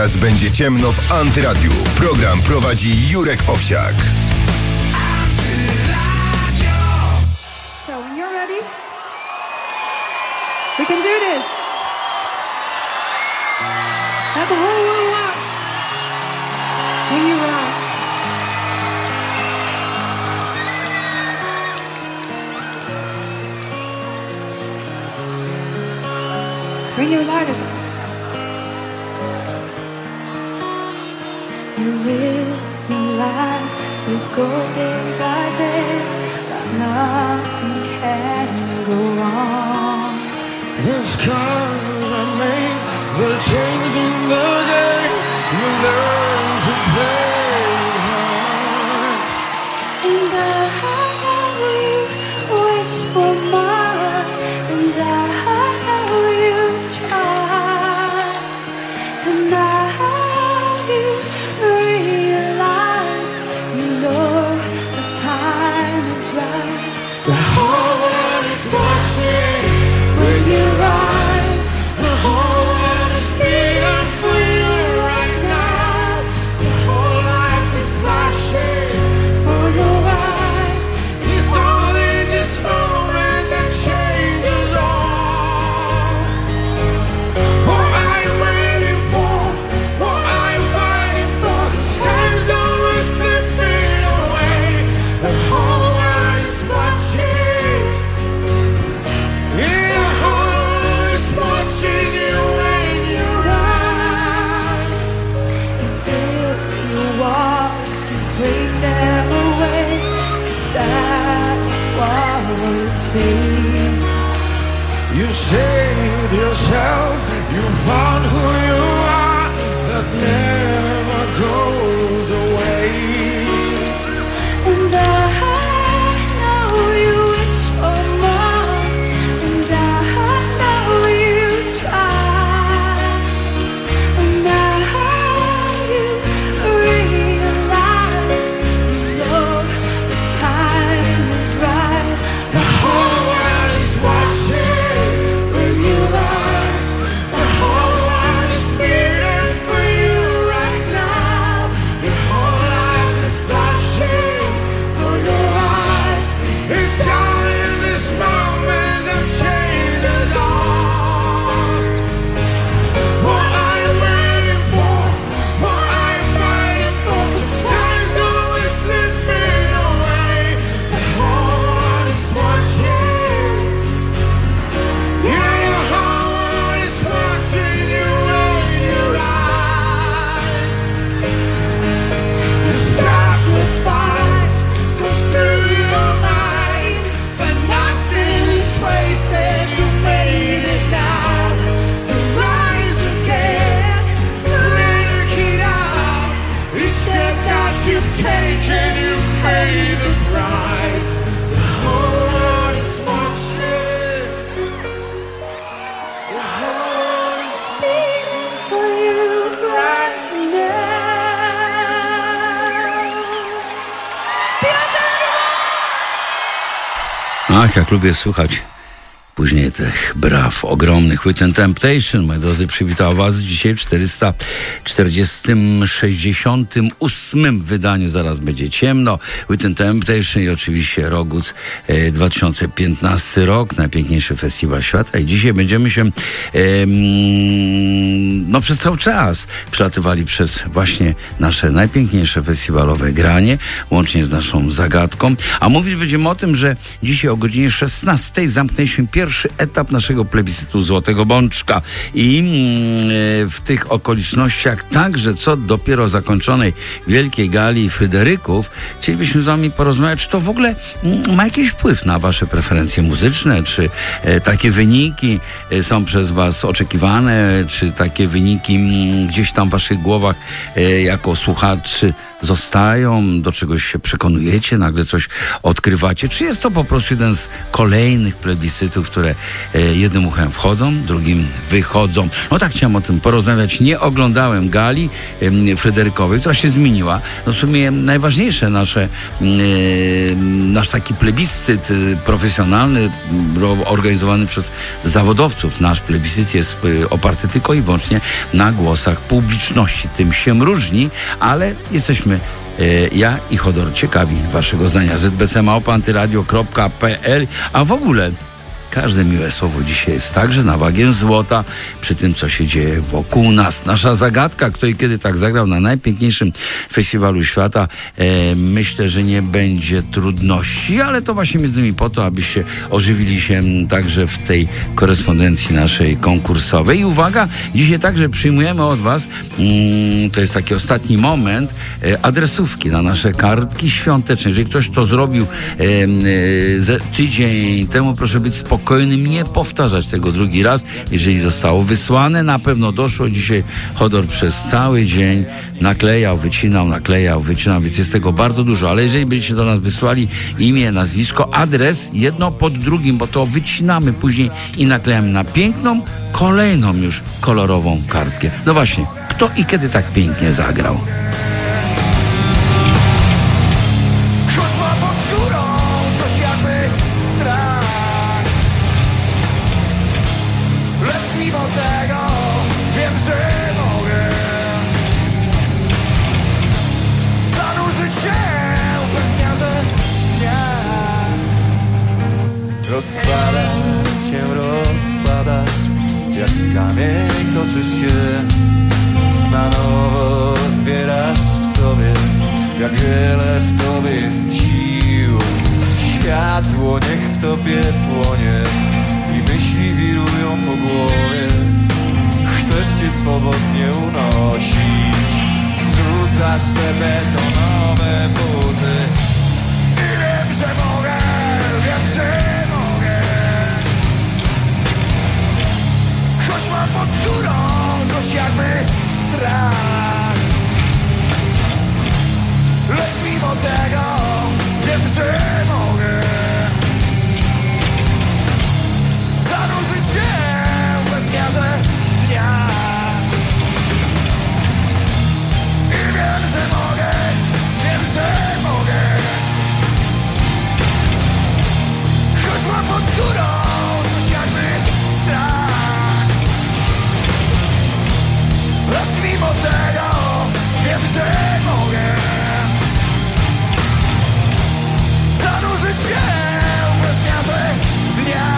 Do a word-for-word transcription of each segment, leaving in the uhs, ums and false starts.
Zaraz będzie ciemno w Antyradiu. Program prowadzi Jurek Owsiak. So when you're ready, we can do this. Let the whole world watch when you rise. Bring your lighters up. You live your life, you go day by day, but nothing can go wrong. The scars are made, the change in the game, you learn to play hard. And I know you wish for more, and I know you try, and I you realize, you know the time is right. The whole world is watching when you rise. The whole world is beating for you right now. The whole life is flashing for your eyes. It's all in this moment that changes all. What I'm waiting for, what I'm fighting for, 'cause time's always slipping away. The whole world is watching. Yeah, the whole world is watching you when you rise. If you walk to bring them away, 'cause that's what it takes. You saved yourself, you found who you are, that never goes away. And I know you wish for more, and I know you try, and I you realize, you know the time is right. The whole world is watching when you rise. The whole world is beating for you right now. Your whole life is flashing for your eyes. It's all in this moment that changes all. What I'm waiting for, what I'm fighting for, 'cause time's always slipping away. The whole world is watching. Yeah, the whole world is watching you when you rise. The sacrifice goes through your mind, but nothing is wasted. You made it now. You rise again, you make it out. Each step that you've taken, you paid the price. The whole world is watching. The whole world is beating For you right now. Ach, jak lubię słuchać później tych braw ogromnych. Within Temptation, moi drodzy, przywitał was dzisiaj w czterysta czterdziestym sześćdziesiątym ósmym wydaniu. Zaraz będzie ciemno. Within Temptation i oczywiście Roguc, e, dwa tysiące piętnasty rok, najpiękniejszy festiwal świata. I dzisiaj będziemy się e, mm, no przez cały czas przelatywali przez właśnie nasze najpiękniejsze festiwalowe granie, łącznie z naszą zagadką. A mówić będziemy o tym, że dzisiaj o godzinie szesnastej zamknęliśmy pierwszy etap naszego plebiscytu Złotego Bączka i mm, w tych okolicznościach także co dopiero zakończonej wielkiej gali Fryderyków chcielibyśmy z wami porozmawiać, czy to w ogóle mm, ma jakiś wpływ na wasze preferencje muzyczne, czy e, takie wyniki e, są przez was oczekiwane, czy takie wyniki mm, gdzieś tam w waszych głowach e, jako słuchaczy zostają, do czegoś się przekonujecie, nagle coś odkrywacie, czy jest to po prostu jeden z kolejnych plebiscytów, które e, jednym uchem wchodzą, drugim wychodzą. No tak chciałem o tym porozmawiać. Nie oglądałem gali e, Fryderykowej, która się zmieniła. No w sumie najważniejsze nasze, e, nasz taki plebiscyt e, profesjonalny, e, organizowany przez zawodowców. Nasz plebiscyt jest e, oparty tylko i wyłącznie na głosach publiczności. Tym się różni, ale jesteśmy ja i Hodor ciekawi waszego zdania. z b c małpa antyradio kropka p l. A w ogóle każde miłe słowo dzisiaj jest także na wagę złota przy tym, co się dzieje wokół nas. Nasza zagadka, kto i kiedy tak zagrał na najpiękniejszym festiwalu świata, e, myślę, że nie będzie trudności, ale to właśnie między innymi po to, abyście ożywili się także w tej korespondencji naszej konkursowej. I uwaga, dzisiaj także przyjmujemy od was, mm, to jest taki ostatni moment, e, adresówki na nasze kartki świąteczne. Jeżeli ktoś to zrobił e, e, tydzień temu, proszę być spokojny, nie powtarzać tego drugi raz. Jeżeli zostało wysłane, na pewno doszło. Dzisiaj Hodor przez cały dzień naklejał, wycinał, naklejał, wycinał, więc jest tego bardzo dużo. Ale jeżeli będziecie do nas wysłali imię, nazwisko, adres, jedno pod drugim, bo to wycinamy później i naklejamy na piękną, kolejną już kolorową kartkę. No właśnie, kto i kiedy tak pięknie zagrał? Mimo tego wiem, że mogę zanurzyć się w bezmiarze dnia. Rozpadać się, rozpadać, jak kamień toczysz się. Na nowo zbierasz w sobie, jak wiele w tobie jest sił. Światło niech w tobie płonie i myśli wirują po głowie. Chcesz się swobodnie unosić, zrzucasz te betonowe buty. I wiem, że mogę, wiem, że mogę. Choć mam pod skórą coś jakby strach, lecz mimo tego wiem, że mogę zanurzyć się w bezmiarze dnia. I wiem, że mogę, wiem, że mogę. Choć mam pod skórą coś jakby strach, lecz mimo tego wiem, że mogę zanurzyć się w bezmiarze dnia.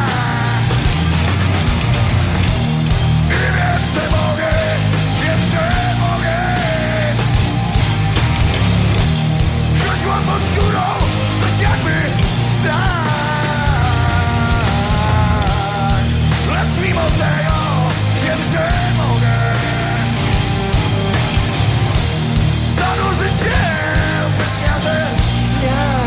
Wiem, że mogę, wiem, że mogę. Choć mam pod skórą coś jakby strach, lecz mimo tego wiem, że mogę zanurzyć się w bezmiarze dnia.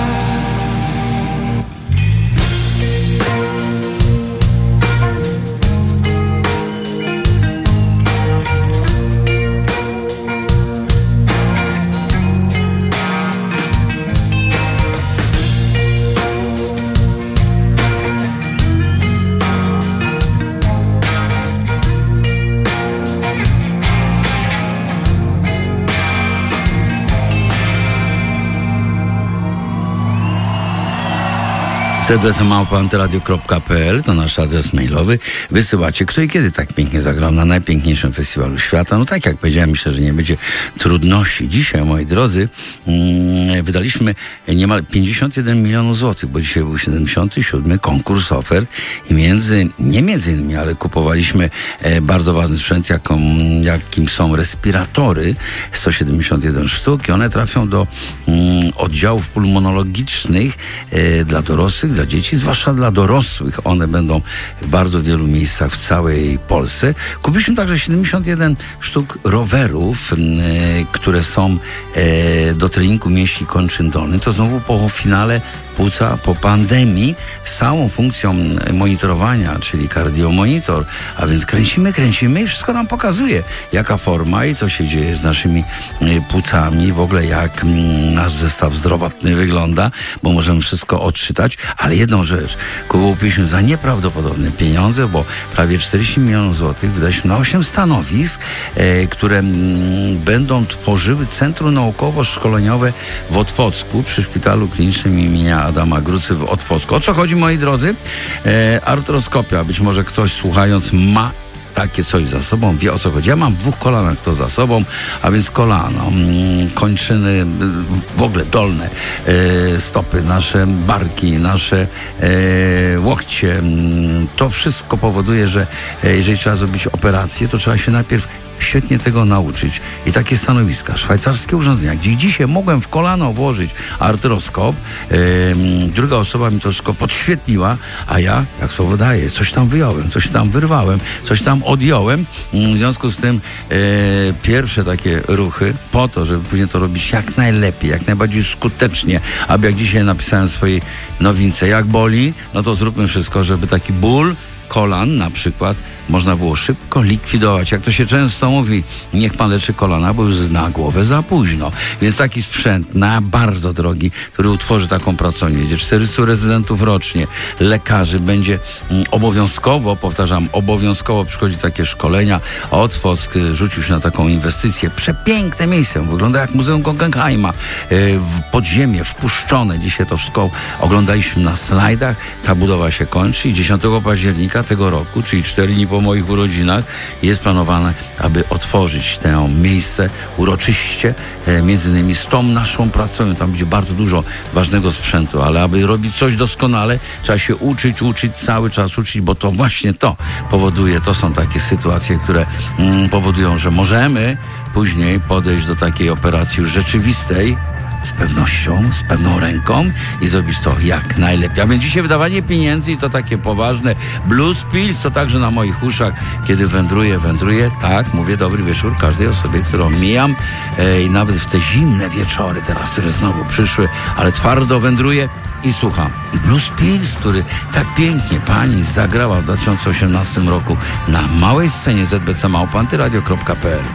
z b c małpa antyradio kropka p l to nasz adres mailowy. Wysyłacie, kto i kiedy tak pięknie zagrał na najpiękniejszym festiwalu świata. No tak jak powiedziałem, myślę, że nie będzie trudności. Dzisiaj, moi drodzy, mm, wydaliśmy niemal pięćdziesiąt jeden milionów złotych, bo dzisiaj był siedemdziesiąty siódmy konkurs ofert i między, nie między innymi, ale kupowaliśmy e, bardzo ważny sprzęt, jaką, jakim są respiratory, sto siedemdziesiąt jeden sztuk i one trafią do mm, oddziałów pulmonologicznych e, dla dorosłych, dla dzieci, zwłaszcza dla dorosłych. One będą w bardzo wielu miejscach w całej Polsce. Kupiliśmy także siedemdziesiąt jeden sztuk rowerów, e, które są e, do treningu mięśni kończyn dolnych. To znowu po finale płuca po pandemii z całą funkcją monitorowania, czyli kardiomonitor, a więc kręcimy, kręcimy i wszystko nam pokazuje, jaka forma i co się dzieje z naszymi płucami, w ogóle jak nasz zestaw zdrowotny wygląda, bo możemy wszystko odczytać, Ale jedną rzecz, kupiliśmy za nieprawdopodobne pieniądze, bo prawie czterdzieści milionów złotych wydaliśmy na osiem stanowisk, e, które m, będą tworzyły Centrum Naukowo-Szkoleniowe w Otwocku przy Szpitalu Klinicznym imienia Adama Grucy w Otwocku. O co chodzi, moi drodzy? E, artroskopia. Być może ktoś słuchając ma takie coś za sobą, wie o co chodzi. Ja mam w dwóch kolanach to za sobą, a więc kolano, kończyny, w ogóle dolne, e, stopy, nasze barki, nasze e, łokcie. To wszystko powoduje, że e, jeżeli trzeba zrobić operację, to trzeba się najpierw świetnie tego nauczyć. I takie stanowiska, szwajcarskie urządzenia, gdzie dzisiaj mogłem w kolano włożyć artroskop, yy, druga osoba mi to wszystko podświetliła, a ja, jak słowo daję, coś tam wyjąłem, coś tam wyrwałem, coś tam odjąłem. W związku z tym yy, pierwsze takie ruchy po to, żeby później to robić jak najlepiej, jak najbardziej skutecznie, aby jak dzisiaj napisałem w swojej nowince, jak boli, no to zróbmy wszystko, żeby taki ból kolan na przykład można było szybko likwidować. Jak to się często mówi, niech pan leczy kolana, bo już zna głowę za późno. Więc taki sprzęt na bardzo drogi, który utworzy taką pracownię, będzie czterystu rezydentów rocznie, lekarzy, będzie mm, obowiązkowo, powtarzam, obowiązkowo przychodzi takie szkolenia. Otwock rzucił się na taką inwestycję. Przepiękne miejsce, wygląda jak Muzeum Guggenheima. Yy, w podziemie, wpuszczone. Dzisiaj to wszystko oglądaliśmy na slajdach. Ta budowa się kończy i dziesiątego października tego roku, czyli cztery dni po moich urodzinach, jest planowane, aby otworzyć to miejsce uroczyście, e, między innymi z tą naszą pracą. Tam będzie bardzo dużo ważnego sprzętu, ale aby robić coś doskonale, trzeba się uczyć, uczyć, cały czas uczyć, bo to właśnie to powoduje, to są takie sytuacje, które mm, powodują, że możemy później podejść do takiej operacji już rzeczywistej, z pewnością, z pewną ręką i zrobić to jak najlepiej. A więc dzisiaj wydawanie pieniędzy i to takie poważne Blues Pills, to także na moich uszach, kiedy wędruję, wędruję, tak, mówię dobry wieczór każdej osobie, którą mijam e, i nawet w te zimne wieczory teraz, które znowu przyszły, ale twardo wędruję i słucham. I Blues Pills, który tak pięknie pani zagrała w dwa tysiące osiemnastym roku na małej scenie z b c małpa antyradio kropka p l.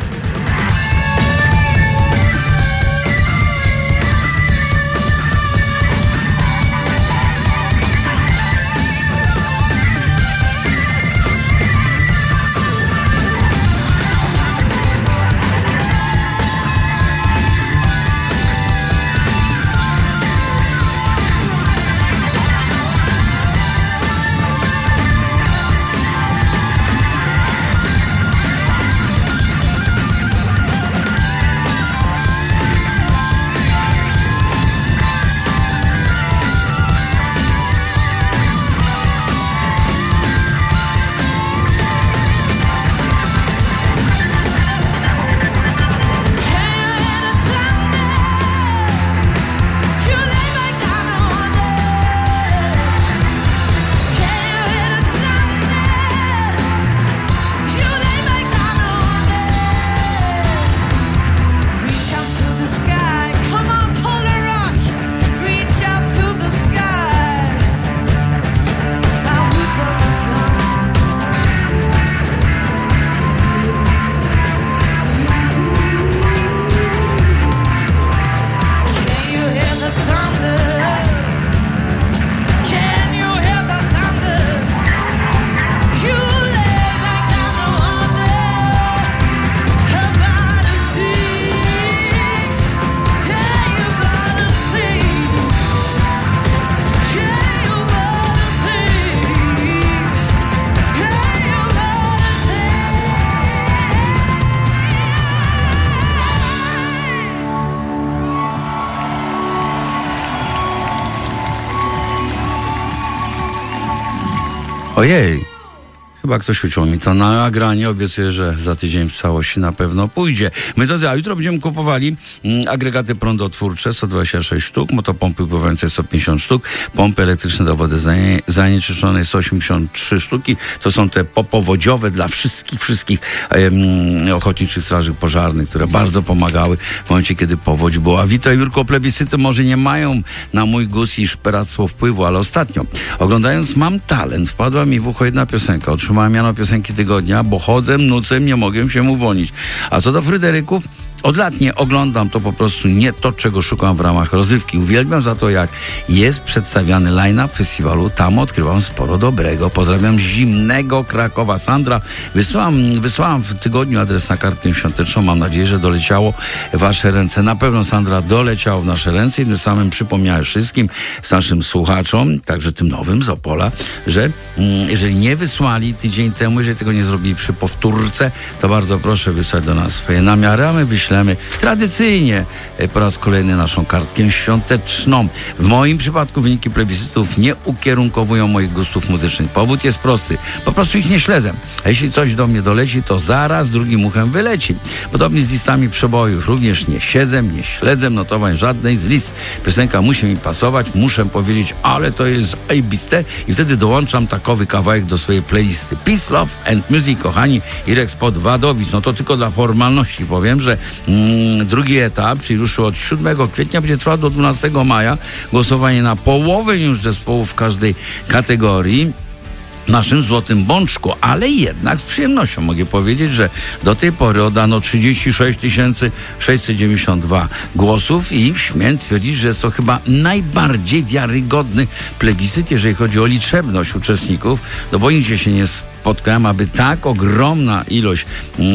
Ojej, chyba ktoś uciął mi to na nagranie. Obiecuję, że za tydzień w całości na pewno pójdzie. My to, a jutro będziemy kupowali mm, agregaty prądotwórcze, sto dwadzieścia sześć sztuk, motopompy pływające sto pięćdziesiąt sztuk, pompy elektryczne do wody zanie, zanieczyszczonej sto osiemdziesiąt trzy sztuki. To są te popowodziowe dla wszystkich, wszystkich em, ochotniczych straży pożarnych, które bardzo pomagały w momencie, kiedy powódź była. Wito i Jurko, plebiscyty może nie mają na mój gust i szperactwo wpływu, ale ostatnio, oglądając Mam Talent, wpadła mi w ucho jedna piosenka. Otrzymałem miano piosenki tygodnia, bo chodzę, nucę, nie mogę się uwolnić. A co do Fryderyków, od lat nie oglądam, to po prostu nie to, czego szukam w ramach rozrywki. Uwielbiam za to, jak jest przedstawiany line-up festiwalu. Tam odkrywam sporo dobrego. Pozdrawiam z zimnego Krakowa. Sandra, wysłałam, wysłałam w tygodniu adres na kartkę świąteczną. Mam nadzieję, że doleciało w wasze ręce. Na pewno, Sandra, doleciało w nasze ręce i tym samym przypomniałem wszystkim z naszym słuchaczom, także tym nowym z Opola, że mm, jeżeli nie wysłali tydzień temu, jeżeli tego nie zrobili przy powtórce, to bardzo proszę wysłać do nas swoje namiary, a my wyślemy tradycyjnie e, po raz kolejny naszą kartkę świąteczną. W moim przypadku wyniki plebiscytów nie ukierunkowują moich gustów muzycznych. Powód jest prosty. Po prostu ich nie śledzę. A jeśli coś do mnie doleci, to zaraz drugim uchem wyleci. Podobnie z listami przebojów. Również nie siedzę, nie śledzę notowań żadnej z list. Piosenka musi mi pasować, muszę powiedzieć, ale to jest zajebiste i wtedy dołączam takowy kawałek do swojej playlisty. Peace, Love and Music, kochani. Irek Spod Wadowicz. No to tylko dla formalności powiem, że mm, drugi etap, czyli ruszył od siódmego kwietnia, będzie trwał do dwunastego maja. Głosowanie na połowę już zespołów w każdej kategorii. Naszym złotym bączku, ale jednak z przyjemnością mogę powiedzieć, że do tej pory oddano trzydzieści sześć tysięcy sześćset dziewięćdziesiąt dwa głosów i śmiem twierdzić, że jest to chyba najbardziej wiarygodny plebiscyt, jeżeli chodzi o liczebność uczestników, no bo nigdzie się nie spotkałem, aby tak ogromna ilość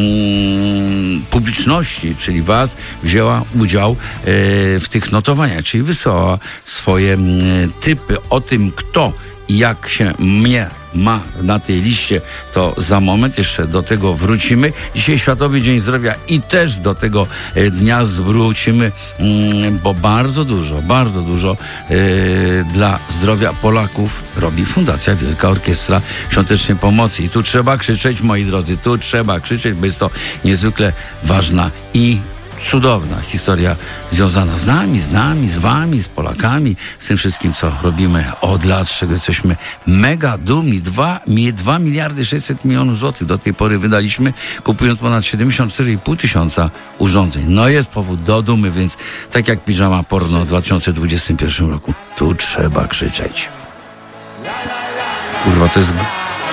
mm, publiczności, czyli was, wzięła udział e, w tych notowaniach, czyli wysłała swoje mm, typy o tym, kto i jak się mnie ma na tej liście, to za moment jeszcze do tego wrócimy. Dzisiaj Światowy Dzień Zdrowia i też do tego e, dnia wrócimy, mm, bo bardzo dużo, bardzo dużo e, dla zdrowia Polaków robi Fundacja Wielka Orkiestra Świątecznej Pomocy. I tu trzeba krzyczeć, moi drodzy, tu trzeba krzyczeć, bo jest to niezwykle ważna i cudowna historia związana z nami, z nami, z wami, z Polakami, z tym wszystkim, co robimy od lat, z czego jesteśmy mega dumni. dwa miliardy sześćset milionów złotych do tej pory wydaliśmy, kupując ponad siedemdziesiąt cztery i pół tysiąca urządzeń. No jest powód do dumy, więc tak jak piżama porno w dwa tysiące dwudziestym pierwszym roku, tu trzeba krzyczeć. Kurwa, to jest...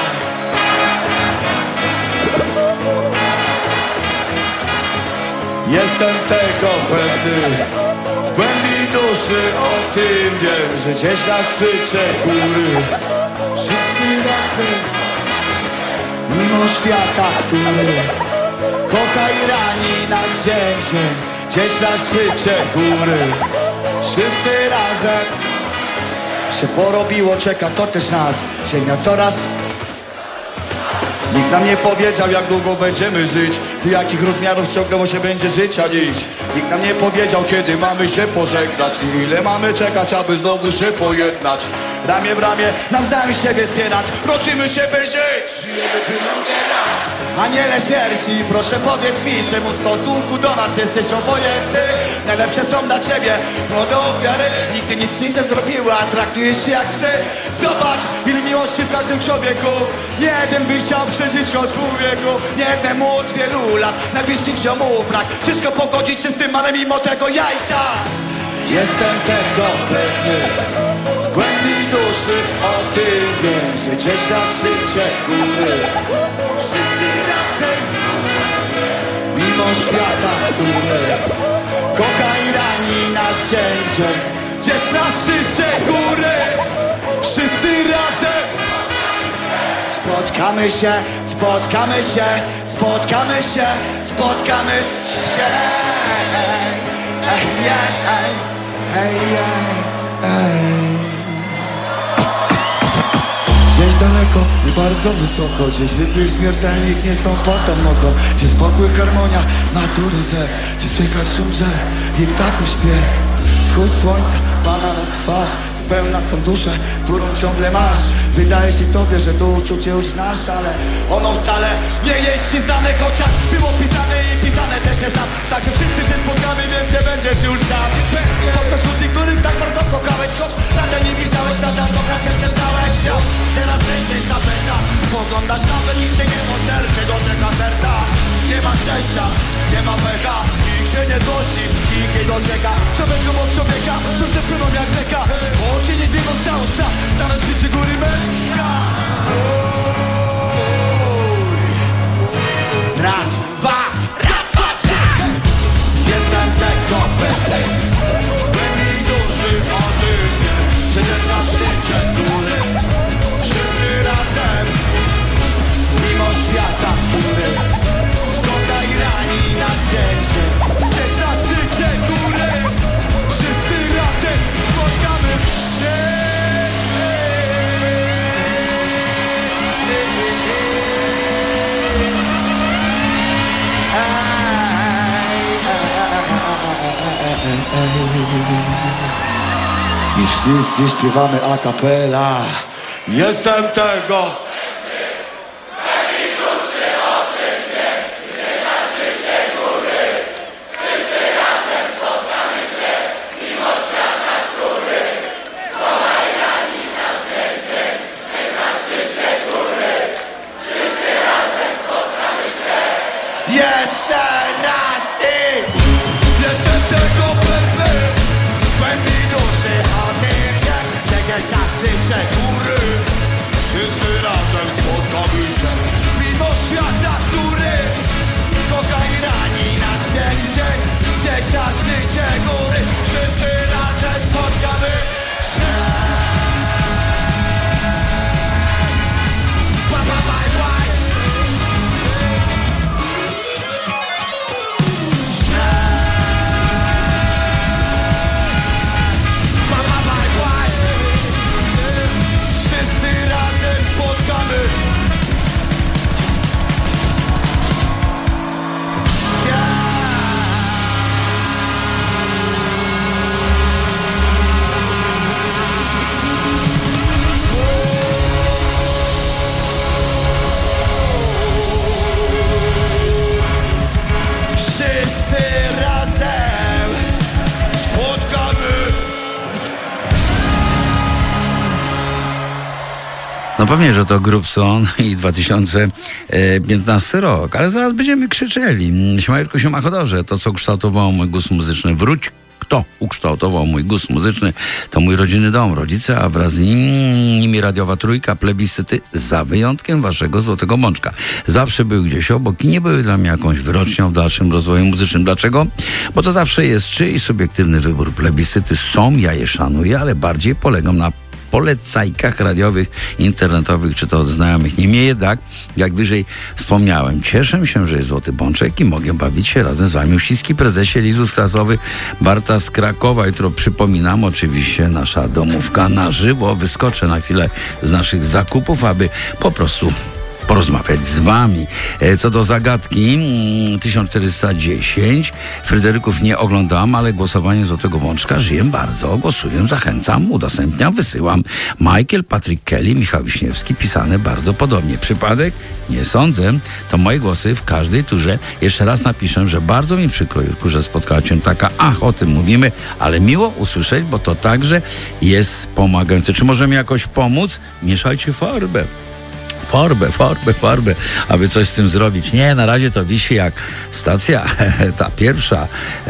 Jestem tego pewny, w głębi duszy o tym wiem, że gdzieś na szczycie góry wszyscy razem, mimo świata, który kocha i rani nas zięcie, gdzieś na szczycie góry wszyscy razem się porobiło, czeka to też nas, ziemia coraz. Nikt nam nie powiedział, jak długo będziemy żyć, do jakich rozmiarów ciągle się będzie życia nić. Nikt nam nie powiedział, kiedy mamy się pożegnać i ile mamy czekać, aby znowu się pojednać. Ramię w ramię, nawzajem siebie wspierać, rodzimy się by żyć, żyjemy by umierać. Aniele śmierci, proszę powiedz mi, czemu w stosunku do nas jesteś obojętny? Najlepsze są dla ciebie młodą ofiary, nigdy nic nie zrobiła, traktujesz się jak psy. Zobacz, ile miłości w każdym człowieku, nie jeden by chciał przeżyć choć pół wieku, nie jednemu od wielu lat, najwyższych ziomów brak. Ciężko pogodzić się z tym, ale mimo tego ja i tak jestem tego pewny, w głębi duszy o tym wiem, że gdzieś na szczycie góry wszyscy razem, mimo świata, który kocha i rani nas cięcie, gdzieś na szczycie góry wszyscy razem. Spotkamy się, spotkamy się, spotkamy się, spotkamy się. Ej, ej, ej, ej, ej. Gdzieś daleko i bardzo wysoko, gdzieś wybiegł śmiertelnik, nie stąd potem mogą. Gdzie spokój, harmonia, natury zew, gdzie słychać szum drzew i ptaków śpiew. Wschód słońca pada na twarz, pełna twą duszę, którą ciągle masz. Wydaje się tobie, że to uczucie już znasz, ale ono wcale nie jest ci znane, chociaż było pisane i pisane też jest nam. Także wszyscy się spotkamy, więc nie będziesz już sam. To też ludzi, których tak bardzo kochałeś, choć nadal nie widziałeś, nadal kochać się przestałeś się. Teraz myślisz na pęta, poglądasz na to, nigdy nie ma serce, dotyka serca. Nie ma szczęścia, nie ma pecha, nikt się nie złości, nikt nie docieka. Człowieku od człowieka, cóż te płyną jak rzeka. Oczy nie dzieją całą świat, na szczycie góry mega. Raz, dwa, raz, dwa, trzy. I wszyscy śpiewamy a cappella. Jestem tego. Jeszcze raz i jestem tego pewny, w głębi duszy chatynie, przecież na szczycie góry wszyscy razem spotkamy się, mimo świata, który kochaj rani nas dzień dzień. Gdzieś na szczycie góry wszyscy razem spotkamy się. Bye, bye, bye, bye. No pewnie, że to Grubson i dwa tysiące piętnasty rok, ale zaraz będziemy krzyczeli. Siema Jurku, siema Chodorze, to co kształtowało mój gust muzyczny, wróć. Kto ukształtował mój gust muzyczny, to mój rodzinny dom, rodzice, a wraz z nim, nimi radiowa trójka, plebiscyty, za wyjątkiem waszego Złotego Bączka. Zawsze był gdzieś obok i nie były dla mnie jakąś wyrocznią w dalszym rozwoju muzycznym. Dlaczego? Bo to zawsze jest czyjś subiektywny wybór. Plebiscyty są, ja je szanuję, ale bardziej polegam na polecajkach radiowych, internetowych, czy to od znajomych. Niemniej jednak, jak wyżej wspomniałem, cieszę się, że jest Złoty Bączek i mogę bawić się razem z wami. Uściski prezesie, Lizus Krasowy, Barta z Krakowa. Jutro przypominam, oczywiście nasza domówka na żywo. Wyskoczę na chwilę z naszych zakupów, aby po prostu porozmawiać z wami. Co do zagadki tysiąc czterysta dziesięć, Fryderyków nie oglądam, ale głosowanie Złotego Bączka żyję bardzo. Głosuję, zachęcam, udostępniam, wysyłam. Michael, Patrick Kelly, Michał Wiśniewski, pisane bardzo podobnie. Przypadek? Nie sądzę. To moje głosy w każdej turze. Jeszcze raz napiszę, że bardzo mi przykro, Jurku, że spotkała cię taka, ach, o tym mówimy, ale miło usłyszeć, bo to także jest pomagające. Czy możemy jakoś pomóc? Mieszajcie farbę. Farbę, farbę, farbę, aby coś z tym zrobić. Nie, na razie to wisi jak stacja, ta pierwsza e,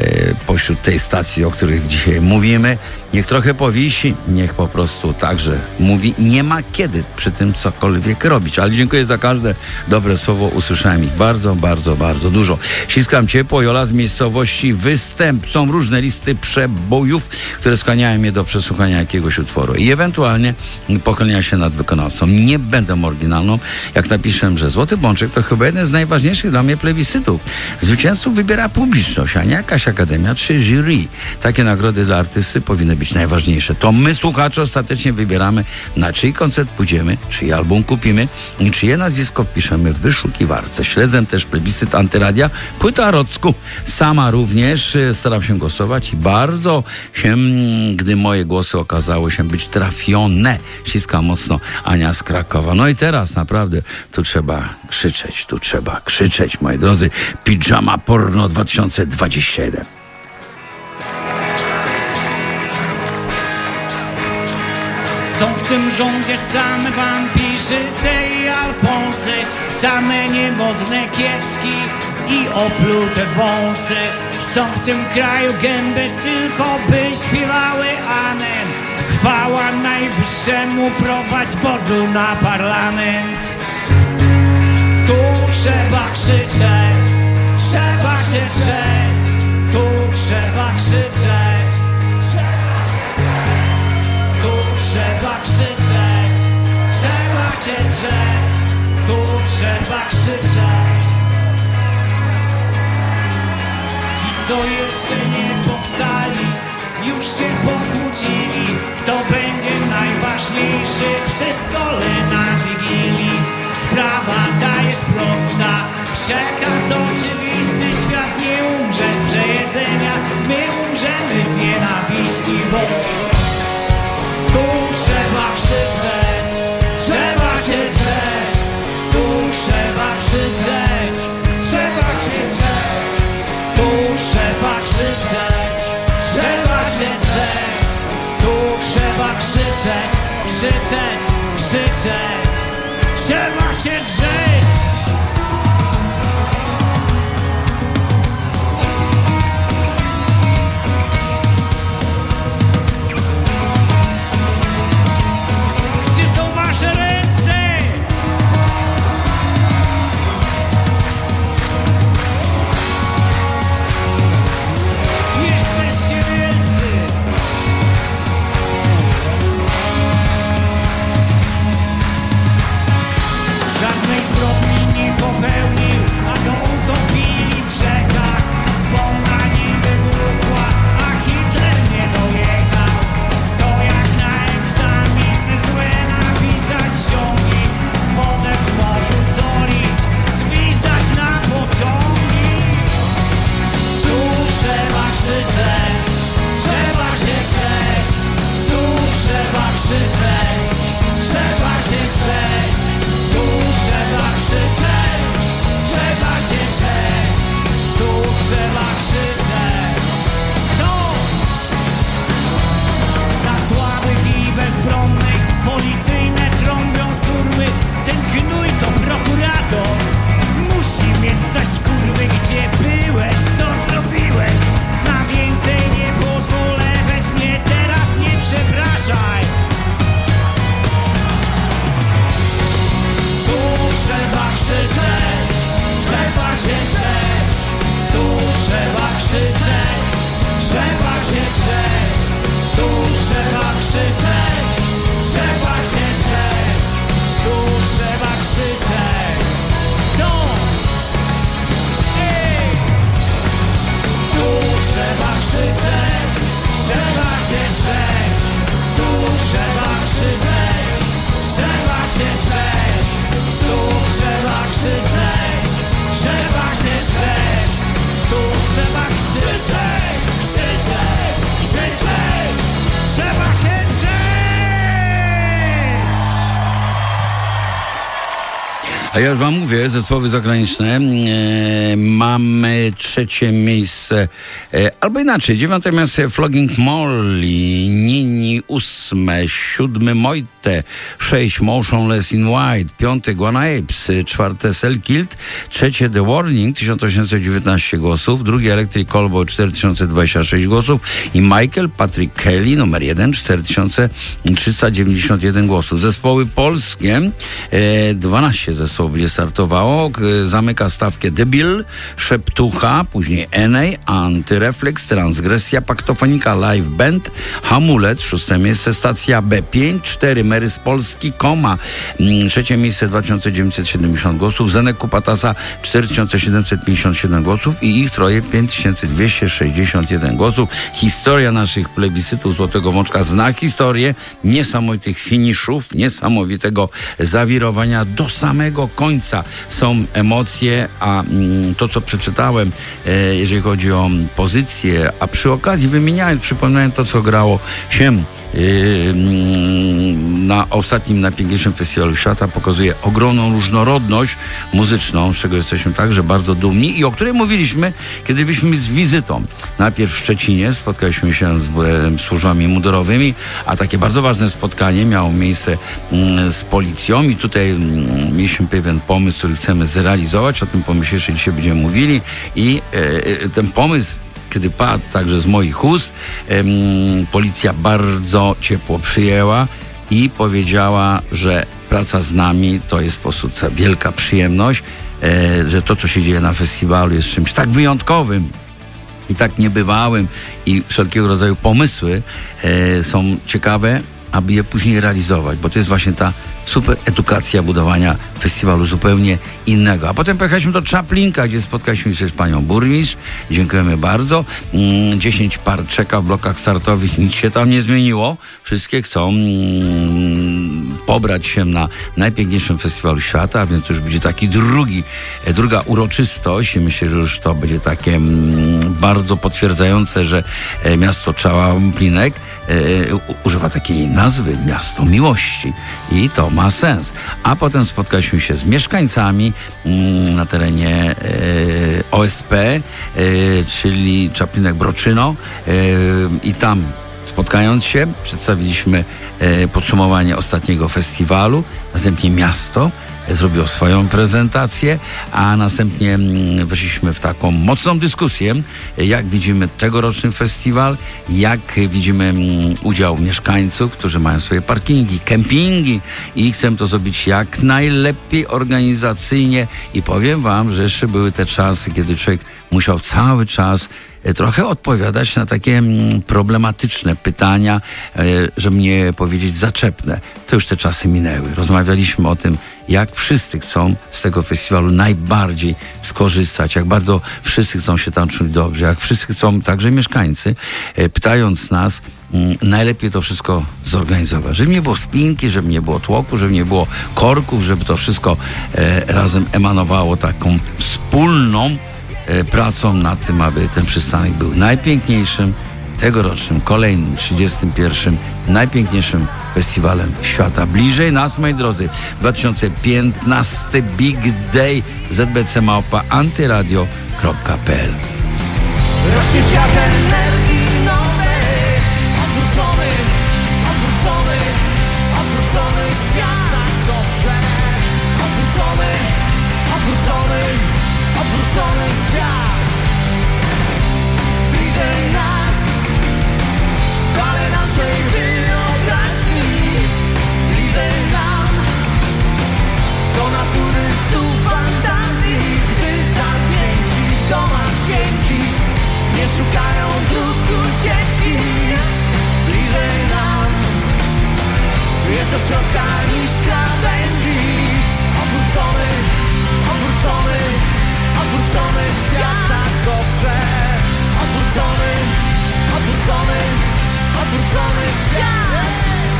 pośród tej stacji, o których dzisiaj mówimy. Niech trochę powisi, niech po prostu także mówi. Nie ma kiedy przy tym cokolwiek robić, ale dziękuję za każde dobre słowo. Usłyszałem ich bardzo, bardzo, bardzo dużo. Ściskam ciepło. Jola z miejscowości Występ. Są różne listy przebojów, które skłaniają mnie do przesłuchania jakiegoś utworu i ewentualnie pochylenia się nad wykonawcą. Nie będę oryginalną. Jak napiszę, że Złoty Bączek to chyba jeden z najważniejszych dla mnie plebiscytów. Zwycięzców wybiera publiczność, a nie jakaś akademia czy jury. Takie nagrody dla artysty powinny być najważniejsze. To my, słuchacze, ostatecznie wybieramy, na czyj koncert pójdziemy, czyj album kupimy i czyje nazwisko wpiszemy w wyszukiwarce. Śledzę też plebiscyt Antyradia, płyta Rocku. Sama również staram się głosować i bardzo się, gdy moje głosy okazały się być trafione. Ściska mocno Ania z Krakowa. No i teraz naprawdę tu trzeba krzyczeć, tu trzeba krzyczeć, moi drodzy. Pijama Porno dwa tysiące dwadzieścia jeden. Są w tym rządzie same wampirzy, tej Alfonsy, same niemodne kiecki i oplute wąsy. Są w tym kraju gęby tylko by śpiewały amen. Chwała Najwyższemu, prowadź wodzu na parlament. Tu trzeba krzyczeć, trzeba się drzeć, tu trzeba krzyczeć, tu trzeba krzyczeć, trzeba się drzeć, tu trzeba krzyczeć. Ci, co jeszcze nie powstali, już się pokłócili, kto będzie najważniejszy przy stole na Wigilii. Sprawa ta jest prosta, przekaz oczywisty, świat nie umrze z przejedzenia, my umrzemy nienawiści, bo tu trzeba krzyczeć, trzeba się drzeć, tu trzeba krzyczeć, trzeba się drzeć, tu trzeba krzyczeć, trzeba się drzeć, tu trzeba krzyczeć, krzyczeć, krzyczeć, trzeba się drzeć. A ja już wam mówię, zespoły zagraniczne. E, mamy trzecie miejsce, e, albo inaczej, dziewiąte miejsce Flogging Molly, Nini ósme, siódmy Moite, sześć Motionless in White, piąty Guana Apes, czwarte Selkilt, trzecie The Warning, tysiąc osiemset dziewiętnaście głosów, drugi Electric Callboy, cztery tysiące dwadzieścia sześć głosów i Michael Patrick Kelly, numer jeden, cztery tysiące trzysta dziewięćdziesiąt jeden głosów. Zespoły polskie, e, dwanaście zespołów będzie startowało. Zamyka stawkę Debil, Szeptucha, później Enej, Antyrefleks, Transgresja, Paktofonika, Live Band, Hamulec, szóste miejsce, Stacja B pięć, cztery Mary z Polski, Koma, trzecie miejsce, dwa tysiące dziewięćset siedemdziesiąt głosów, Zenek Kupatasa, cztery tysiące siedemset pięćdziesiąt siedem głosów i ich troje, pięć tysięcy dwieście sześćdziesiąt jeden głosów. Historia naszych plebiscytów Złotego Mączka zna historię niesamowitych finiszów, niesamowitego zawirowania do samego końca. Są emocje, a mm, to, co przeczytałem, e, jeżeli chodzi o pozycję, a przy okazji wymieniając, przypominając to, co grało się e, na ostatnim najpiękniejszym festiwalu świata, pokazuje ogromną różnorodność muzyczną, z czego jesteśmy także bardzo dumni i o której mówiliśmy, kiedy byliśmy z wizytą. Najpierw w Szczecinie spotkaliśmy się z e, służbami mundurowymi, a takie bardzo ważne spotkanie miało miejsce mm, z policją i tutaj mm, mieliśmy pewien pomysł, który chcemy zrealizować. O tym pomyśle jeszcze dzisiaj będziemy mówili i e, ten pomysł, kiedy padł także z moich ust, e, policja bardzo ciepło przyjęła i powiedziała, że praca z nami to jest po prostu wielka przyjemność, e, że to, co się dzieje na festiwalu, jest czymś tak wyjątkowym i tak niebywałym i wszelkiego rodzaju pomysły e, są ciekawe, aby je później realizować, bo to jest właśnie ta super edukacja budowania festiwalu zupełnie innego. A potem pojechaliśmy do Czaplinka, gdzie spotkaliśmy się z panią burmistrz. Dziękujemy bardzo. dziesięć par czeka w blokach startowych, nic się tam nie zmieniło. Wszystkie chcą mm, pobrać się na najpiękniejszym festiwalu świata, a więc to już będzie taki drugi, druga uroczystość i myślę, że już to będzie takie mm, bardzo potwierdzające, że e, miasto Czaplinek e, używa takiej nazwy, miasto miłości i to ma sens. A potem spotkaliśmy się z mieszkańcami mm, na terenie e, O S P, e, czyli Czaplinek Broczyno e, i tam spotkając się, przedstawiliśmy e, podsumowanie ostatniego festiwalu, następnie miasto e, zrobiło swoją prezentację, a następnie mm, weszliśmy w taką mocną dyskusję, e, jak widzimy tegoroczny festiwal, jak e, widzimy mm, udział mieszkańców, którzy mają swoje parkingi, kempingi i chcemy to zrobić jak najlepiej organizacyjnie i powiem wam, że jeszcze były te czasy, kiedy człowiek musiał cały czas trochę odpowiadać na takie mm, problematyczne pytania, e, żeby nie powiedzieć zaczepne. To już te czasy minęły. Rozmawialiśmy o tym, jak wszyscy chcą z tego festiwalu najbardziej skorzystać, jak bardzo wszyscy chcą się tam czuć dobrze, jak wszyscy chcą, także mieszkańcy, e, pytając nas, mm, najlepiej to wszystko zorganizować. Żeby nie było spinki, żeby nie było tłoku, żeby nie było korków, żeby to wszystko e, razem emanowało taką wspólną pracą na tym, aby ten przystanek był najpiękniejszym, tegorocznym, kolejnym, trzydziestym pierwszym najpiękniejszym festiwalem świata. Bliżej nas, moi drodzy, dwa tysiące piętnasty Big Day z b c małpa antyradio kropka p l. Rośniesz jak energii nowej, odwrócony, odwrócony, odwrócony świat tak dobrze, odwrócony, odwrócony, odwrócony świat. Bliżej nas, dalej naszej wyobraźni, bliżej nam, do natury znów fantazji, gdy zamknięci w domach święci nie szukają dróg ucieczki. Bliżej nam jest do środka niż krawędzi. Odwrócony, odwrócony, odwrócony świat tak dobrze. Odwrócony, odwrócony, odwrócony świat.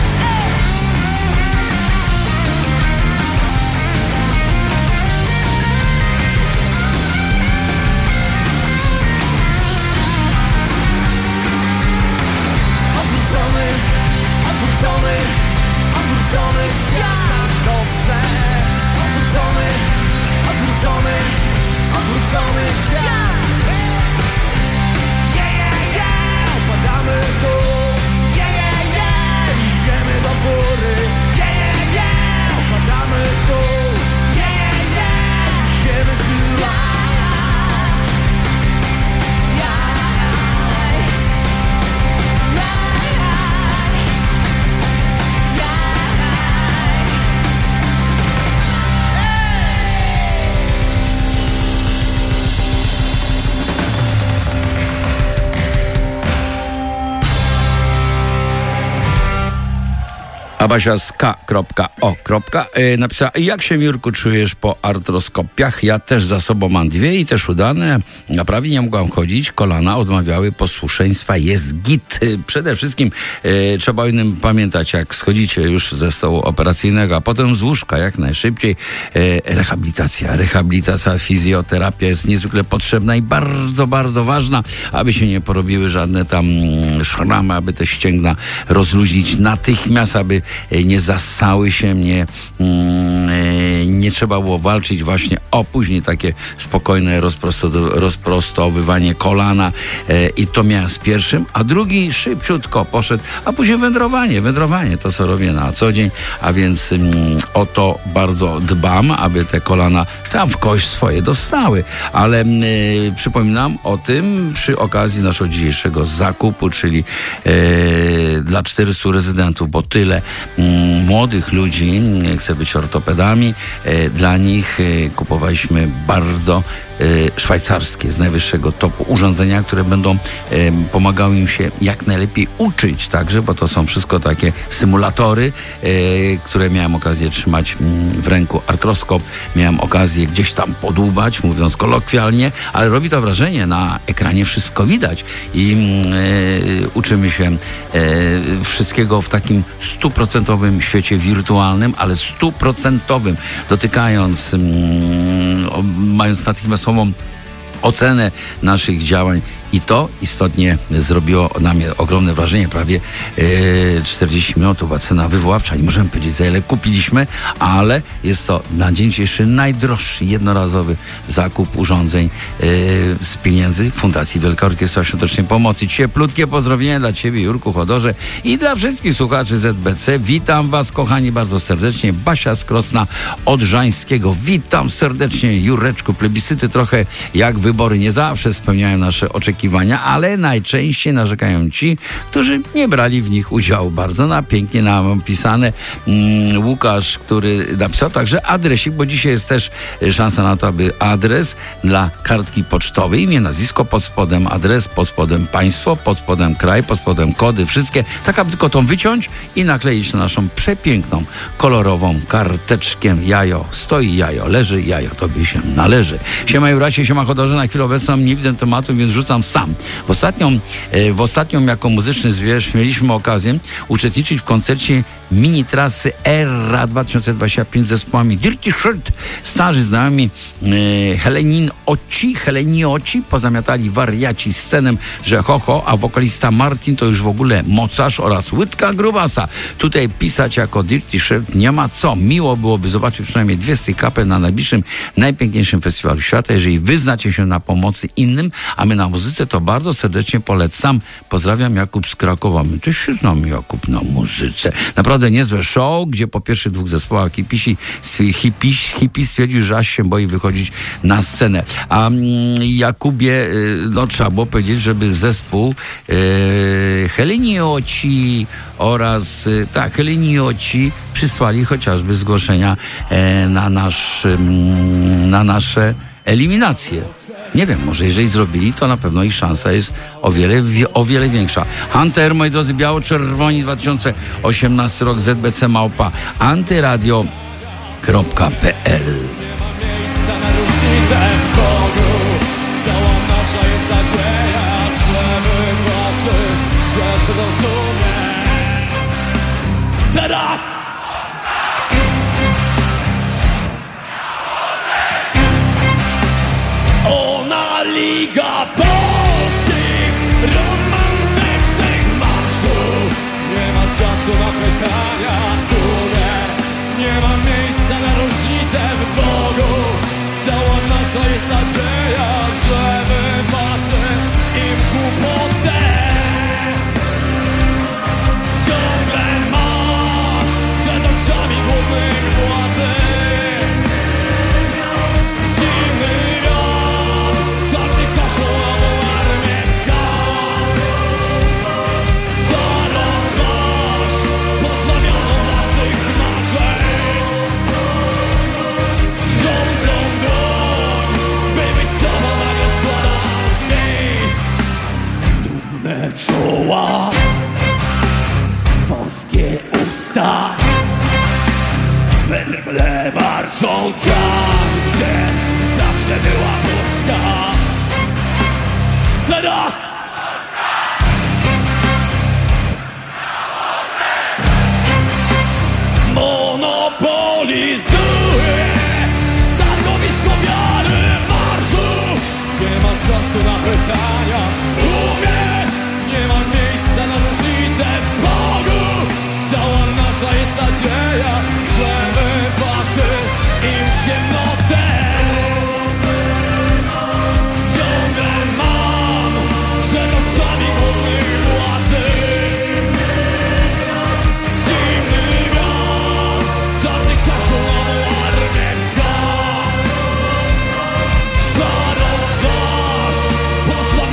Odwrócony, odwrócony, odwrócony świat dobrze. Odwrócony, odwrócony, odwrócony świat. Yeah, yeah, yeah, upadamy w dół. Yeah, yeah, yeah, idziemy do góry. Yeah, yeah, yeah, upadamy w dół. Yeah, yeah, yeah, idziemy tu. Abasia z k kropka o. Yy, napisała, jak się, Jurku, czujesz po artroskopiach? Ja też za sobą mam dwie i też udane. Naprawdę nie mogłam chodzić, kolana odmawiały posłuszeństwa, jest git. Yy, przede wszystkim yy, trzeba o innym pamiętać, jak schodzicie już ze stołu operacyjnego, a potem z łóżka jak najszybciej. Yy, rehabilitacja, rehabilitacja, fizjoterapia jest niezwykle potrzebna i bardzo, bardzo ważna, aby się nie porobiły żadne tam szramy, aby te ścięgna rozluźnić natychmiast, aby nie zassały się, nie, nie trzeba było walczyć właśnie o później takie spokojne rozprostowywanie kolana i to miałem z pierwszym, a drugi szybciutko poszedł, a później wędrowanie, wędrowanie to co robię na co dzień, a więc o to bardzo dbam, aby te kolana tam w kość swoje dostały, ale y, przypominam o tym przy okazji naszego dzisiejszego zakupu, czyli y, dla czterystu rezydentów, bo tyle młodych ludzi chce być ortopedami. Dla nich kupowaliśmy bardzo szwajcarskie z najwyższego topu urządzenia, które będą pomagały im się jak najlepiej uczyć także, bo to są wszystko takie symulatory, które miałem okazję trzymać w ręku, artroskop, miałem okazję gdzieś tam podłubać, mówiąc kolokwialnie, ale robi to wrażenie, na ekranie wszystko widać i e, uczymy się e, wszystkiego w takim stuprocentowym świecie wirtualnym, ale stuprocentowym, dotykając, m, mając natychmiastową ocenę naszych działań i to istotnie zrobiło na mnie ogromne wrażenie. Prawie e, czterdzieści minut była cena wywoławcza. Nie możemy powiedzieć, za ile kupiliśmy, ale jest to na dzień dzisiejszy najdroższy jednorazowy zakup urządzeń e, z pieniędzy Fundacji Wielka Orkiestra Świątecznej Pomocy. Cieplutkie pozdrowienia dla Ciebie, Jurku Chodorze, i dla wszystkich słuchaczy Z B C. Witam Was, kochani, bardzo serdecznie. Basia z Krosna Odrzańskiego. Witam serdecznie, Jureczku. Plebiscyty trochę jak wybory nie zawsze spełniają nasze oczekiwania, ale najczęściej narzekają ci, którzy nie brali w nich udziału. Bardzo na pięknie napisane. Mm, Łukasz, który napisał także adresik, bo dzisiaj jest też szansa na to, aby adres dla kartki pocztowej, imię, nazwisko, pod spodem adres, pod spodem państwo, pod spodem kraj, pod spodem kody, wszystkie, tak aby tylko tą wyciąć i nakleić na naszą przepiękną, kolorową karteczkę. Jajo, stoi jajo, leży jajo, tobie się należy. Siema Juracie, siema Chodorze, na chwilę obecną nie widzę tematu, więc rzucam sam. W ostatnią, w ostatnią jako muzyczny zwierz mieliśmy okazję uczestniczyć w koncercie mini trasy Era dwa tysiące dwadzieścia pięć z zespołami Dirty Shirt. Starzy znajomi e, Helenin Oci, Heleni Oci pozamiatali wariaci scenem, że ho, ho, a wokalista Martin to już w ogóle mocarz oraz Łydka Grubasa. Tutaj pisać jako Dirty Shirt nie ma co. Miło byłoby zobaczyć przynajmniej dwie z tych kapel na najbliższym, najpiękniejszym festiwalu świata. Jeżeli wy znacie się na pomocy innym, a my na muzyce, to bardzo serdecznie polecam. Pozdrawiam, Jakub z Krakowa. My też się znamy, Jakub, na muzyce. Naprawdę niezłe show, gdzie po pierwszych dwóch zespołach hipisi, hipi, hipi stwierdził, że aż się boi wychodzić na scenę. A mm, Jakubie, no trzeba było powiedzieć, żeby zespół e, Helenioci oraz e, tak, Helenioci przysłali chociażby zgłoszenia e, na, nasz, mm, na nasze eliminacje. Nie wiem, może jeżeli zrobili, to na pewno ich szansa jest o wiele, o wiele większa. Hunter, moi drodzy, biało-czerwoni, dwa tysiące osiemnasty rok, Z B C małpa antyradio kropka p l. Miejsca na różnicę w Bogu. Cała nasza jest nadzieja, że wybaczy, że zrozumie. Teraz! Ona Liga Polskich romantycznych marszów. Nie ma czasu na pytania, które nie ma miejsca na różnicę w Bogu. Cała nasza jest nadzieja, że wybaczy im głupotę. Ciągle masz przed oczami głównych władzy zimny wiatr, czarny koszul albo armienka. Zaraz pozbawioną własnych marzeń. Rządzą broń, by być sobą na gospodarni. Dumne czoła, wąskie usta, werble warczą tam, gdzie zawsze była pustka. Teraz! Monopolizuje targowisko wiary marszu. Nie ma czasu na pytania, umie. Nie ma miejsca na różnicę w Bogu. Cała nasza jest nadzieja, że wybaczy im ciemnotę. Ciągle mam przed oczami głównych władzy zimny wiatr, czarny koszul albo armienka. Szarą zaś pozbawioną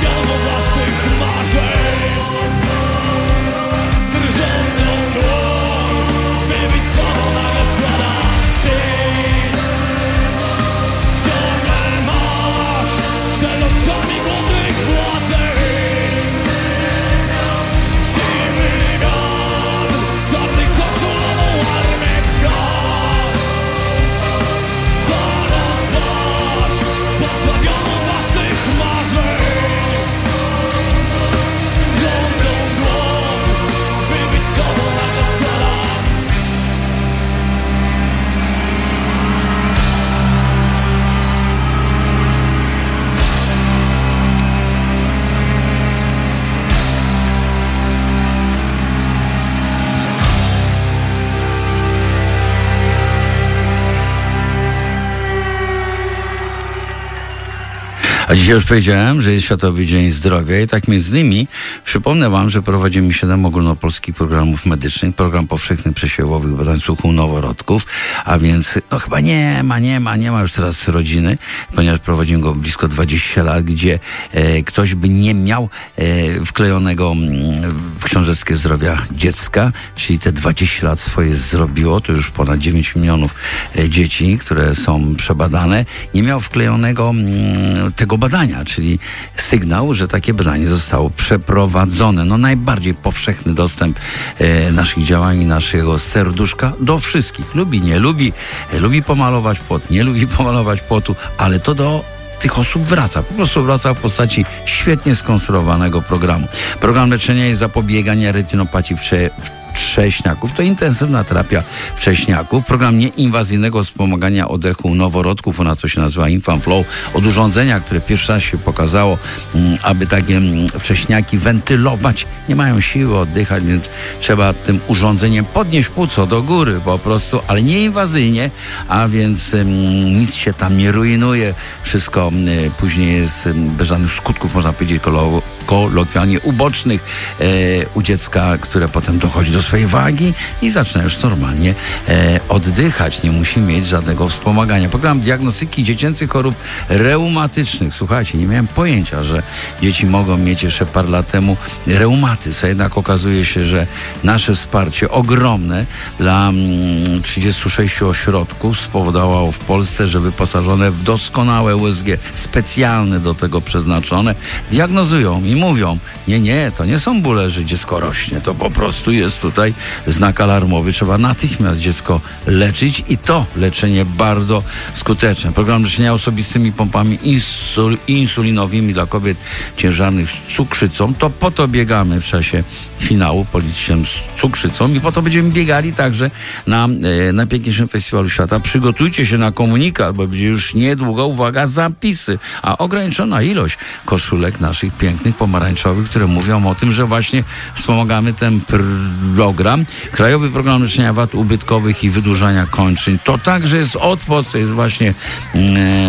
A dzisiaj już powiedziałem, że jest Światowy Dzień Zdrowia i tak między innymi przypomnę wam, że prowadzimy siedem ogólnopolskich programów medycznych, program powszechny przesiewowych badań słuchu noworodków, a więc no chyba nie ma, nie ma, nie ma już teraz rodziny, ponieważ prowadzimy go blisko dwadzieścia lat, gdzie e, ktoś by nie miał e, wklejonego m, w książeczkę zdrowia dziecka, czyli te dwadzieścia lat swoje zrobiło, to już ponad dziewięć milionów e, dzieci, które są przebadane, nie miał wklejonego m, tego badania, czyli sygnał, że takie badanie zostało przeprowadzone. No najbardziej powszechny dostęp e, naszych działań i naszego serduszka do wszystkich. Lubi, nie lubi, e, lubi pomalować płot, nie lubi pomalować płotu, ale to do tych osób wraca. Po prostu wraca w postaci świetnie skonstruowanego programu. Program leczenia i zapobiegania retinopatii wcze wcześniaków. To intensywna terapia wcześniaków. Program nieinwazyjnego wspomagania oddechu noworodków. Ona to się nazywa InfanFlow. Od urządzenia, które pierwszy raz się pokazało, aby takie wcześniaki wentylować. Nie mają siły oddychać, więc trzeba tym urządzeniem podnieść płuco do góry po prostu, ale nieinwazyjnie, a więc um, nic się tam nie rujnuje. Wszystko um, później jest um, bez żadnych skutków, można powiedzieć, kolo kolokwialnie ubocznych e, u dziecka, które potem dochodzi do swojej wagi i zaczyna już normalnie e, oddychać. Nie musi mieć żadnego wspomagania. Program diagnostyki dziecięcych chorób reumatycznych. Słuchajcie, nie miałem pojęcia, że dzieci mogą mieć jeszcze parę lat temu reumatyzm, a jednak okazuje się, że nasze wsparcie ogromne dla mm, trzydziestu sześciu ośrodków spowodowało w Polsce, że wyposażone w doskonałe U S G, specjalne do tego przeznaczone, diagnozują i mówią, nie, nie, to nie są bóle, że dziecko rośnie, to po prostu jest tutaj znak alarmowy, trzeba natychmiast dziecko leczyć i to leczenie bardzo skuteczne. Program leczenia osobistymi pompami insul insulinowymi dla kobiet ciężarnych z cukrzycą, to po to biegamy w czasie finału politycznym z cukrzycą i po to będziemy biegali także na e, najpiękniejszym festiwalu świata. Przygotujcie się na komunikat, bo będzie już niedługo, uwaga, zapisy, a ograniczona ilość koszulek naszych pięknych pomarańczowych, które mówią o tym, że właśnie wspomagamy ten program. Krajowy Program Leczenia Wad Ubytkowych i Wydłużania Kończyn. To także jest Otwoc, to jest właśnie e,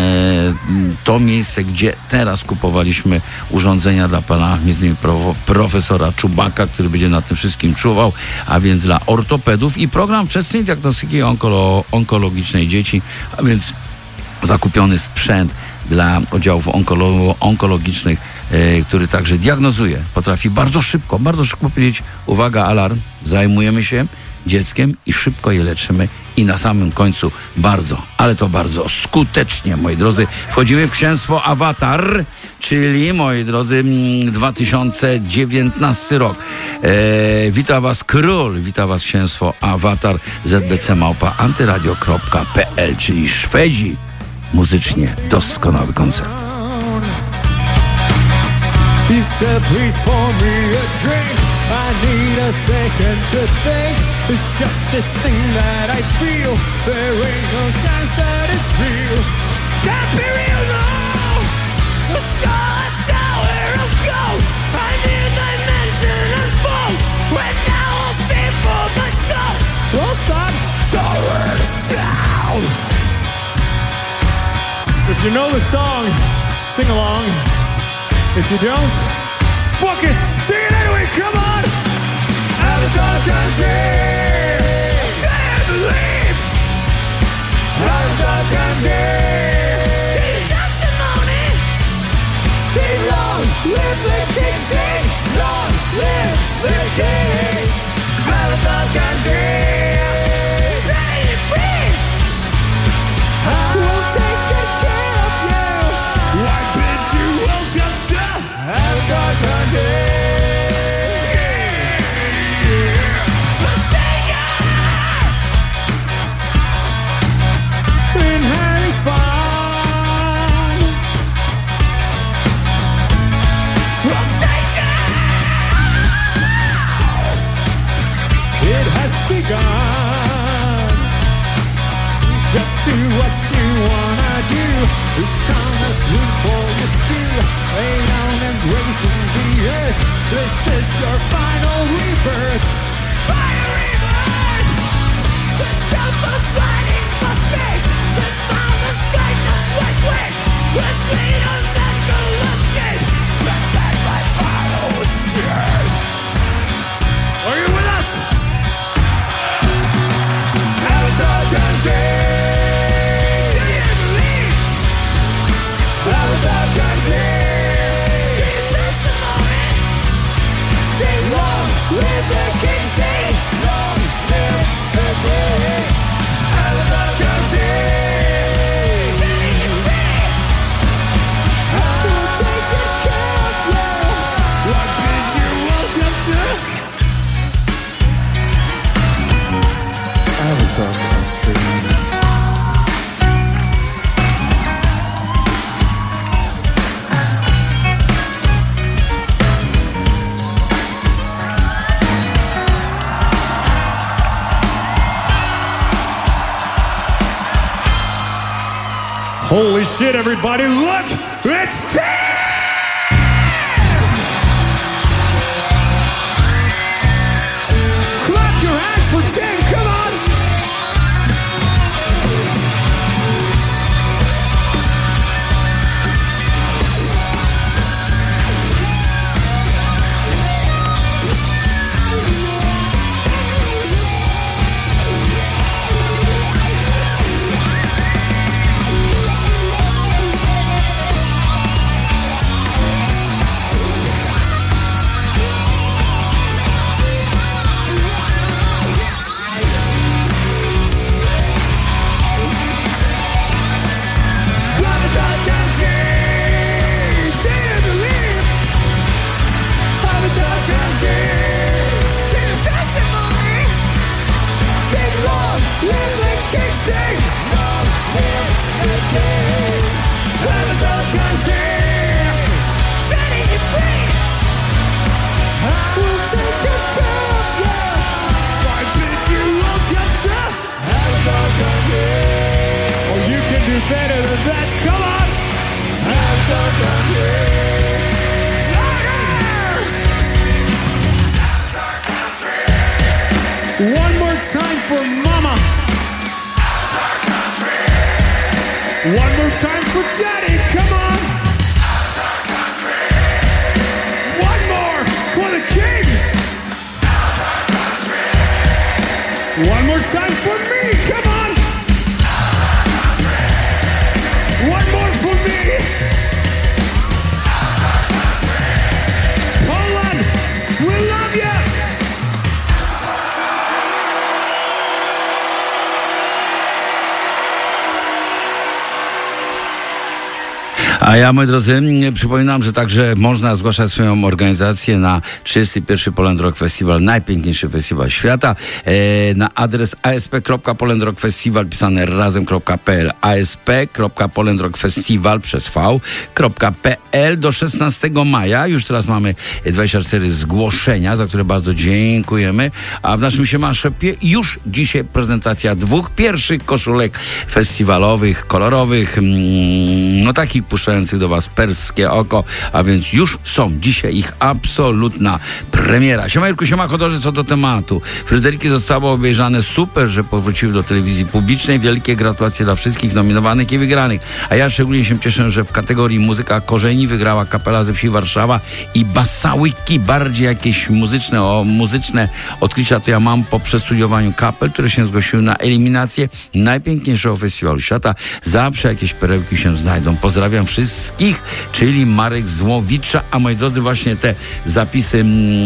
to miejsce, gdzie teraz kupowaliśmy urządzenia dla pana między innymi pro, profesora Czubaka, który będzie na tym wszystkim czuwał, a więc dla ortopedów i program wczesnej diagnostyki onkolo, onkologicznej dzieci, a więc zakupiony sprzęt dla oddziałów onkolo onkologicznych, e, który także diagnozuje. Potrafi bardzo szybko, bardzo szybko powiedzieć, uwaga, alarm, zajmujemy się dzieckiem i szybko je leczymy i na samym końcu bardzo, ale to bardzo skutecznie, moi drodzy. Wchodzimy w księstwo Awatar, czyli, moi drodzy, dwa tysiące dziewiętnasty rok. E, wita was król, wita was księstwo Awatar, Z B C małpa antyradio kropka p l, czyli Szwedzi. Muzycznie doskonały koncert. He said, please pour me a drink. I need a second to think. It's just this thing that I feel. There ain't no chance that it's real. Can't be real, no. The solid tower of gold. I need dimension and fold. When now I'll feed for my soul. Well, son, sorrow to sound. If you know the song, sing along. If you don't, fuck it, sing it anyway, come on! Avatar country, dare believe. Avatar country, take a testimony. Sing long, live the king, sing long, live the king. Avatar country, set it free. I will take good care of you. I bid you welcome to Avatar country. Been having fun. I'm taken. It has begun. Just do what you wanna do. This song has room for you to lay down and grace in the earth. This is your final rebirth. Final rebirth. The stuff was riding my face. The mountain's face of white wish. The sleet of natural Holy shit, everybody, look! It's ten! Clap your hands for ten, come on! Better than that, come on! Avatar Country! Avatar Country! One more time for Mama! Avatar Country! One more time for Daddy, come on! Avatar Country! One more for the King! Avatar Country! One more time for me, come on! One more for me! Poland, we love you! A ja, moi drodzy, przypominam, że także można zgłaszać swoją organizację na trzydziesty pierwszy Poland Rock Festival, najpiękniejszy festiwal świata, e, na adres a s p kropka poland rock festival pisane razem kropka p l a s p kropka poland rock festival przez v kropka p l do szesnastego maja. Już teraz mamy dwadzieścia cztery zgłoszenia, za które bardzo dziękujemy. A w naszym Siemaszepie już dzisiaj prezentacja dwóch pierwszych koszulek festiwalowych, kolorowych, no takich puszczających do was perskie oko, a więc już są dzisiaj ich absolutna premiera. Siema Jirku, siema Chodorze, co do tematu. Fryzerki zostały obejrzane, super, że powróciły do telewizji publicznej. Wielkie gratulacje dla wszystkich nominowanych i wygranych. A ja szczególnie się cieszę, że w kategorii muzyka korzeni wygrała kapela ze wsi Warszawa i Basałyki. Bardziej jakieś muzyczne, o, muzyczne odkrycia to ja mam po przestudiowaniu kapel, które się zgłosiły na eliminację najpiękniejszego festiwalu świata. Zawsze jakieś perełki się znajdą. Pozdrawiam wszystkich, czyli Marek Złowicza. A moi drodzy, właśnie te zapisy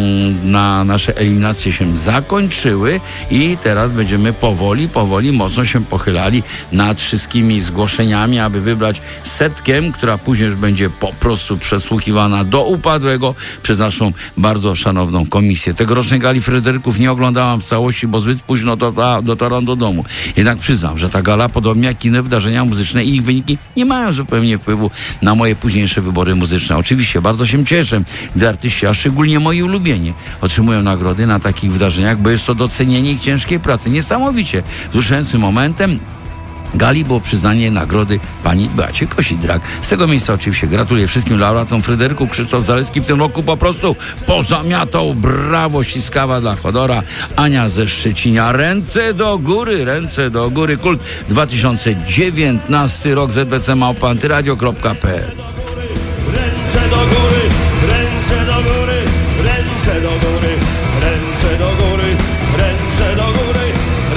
na nasze eliminacje się zakończyły i teraz będziemy powoli, powoli mocno się pochylali nad wszystkimi zgłoszeniami, aby wybrać setkę, która później już będzie po prostu przesłuchiwana do upadłego przez naszą bardzo szanowną komisję. Tegorocznej gali Fryderyków nie oglądałam w całości, bo zbyt późno dotarłam do domu. Jednak przyznam, że ta gala, podobnie jak inne wydarzenia muzyczne i ich wyniki, nie mają zupełnie wpływu na moje późniejsze wybory muzyczne. Oczywiście bardzo się cieszę, gdy artyści, a szczególnie moi ulubieni, otrzymują nagrody na takich wydarzeniach, bo jest to docenienie ich ciężkiej pracy. Niesamowicie wzruszającym momentem gali było przyznanie nagrody pani Beacie Kosidrak. Z tego miejsca oczywiście gratuluję wszystkim laureatom Fryderyków. Krzysztof Zalewski w tym roku po prostu pozamiatał. Brawo, ściskawa dla Chodora. Ania ze Szczecinia. Ręce do góry, ręce do góry. Kult dwa tysiące dziewiętnasty rok, z b c małpa antyradio kropka p l. Ręce do góry, ręce do góry, ręce do góry, ręce do góry, ręce do góry,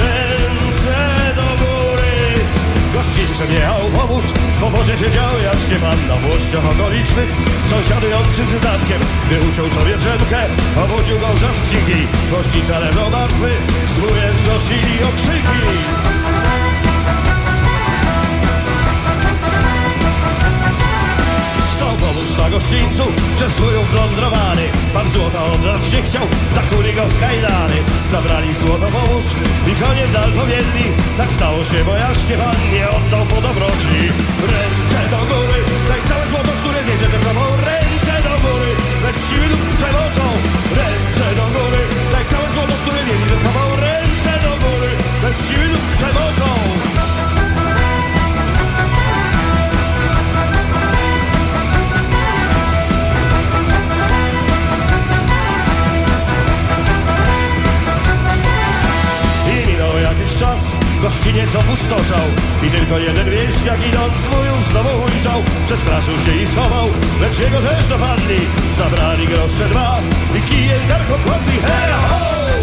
ręce do góry. Gościńcem jechał powóz, w powozie siedział jaśnie pan na włościach okolicznych, sąsiadujący z statkiem, gdy uciął sobie drzemkę, obudził go za skrzynki. Gościca leżał martwy, z wujem znosili okrzyki. Na gościńcu przez swoją wplądrowany pan złota oddać nie chciał, zakuli go w kajdany. Zabrali złotowóz i konie w dal powiedli. Tak stało się, bo jaśnie pan nie oddał po dobroci. Ręce do góry, daj całe złoto, które wiedzie, że prawo. Ręce do góry, lecz siły lub przemocą. Ręce do góry, daj całe złoto, które wiedzie, że prawo. Ręce do góry, lecz siły lub przemocą. gościniec opustoszał i tylko jeden wieśniak idąc z wujów znowu ujrzał. Przestraszył się i schował, lecz jego też dopadli. Zabrali grosze dwa i kijem karko kładli. Hej, ho!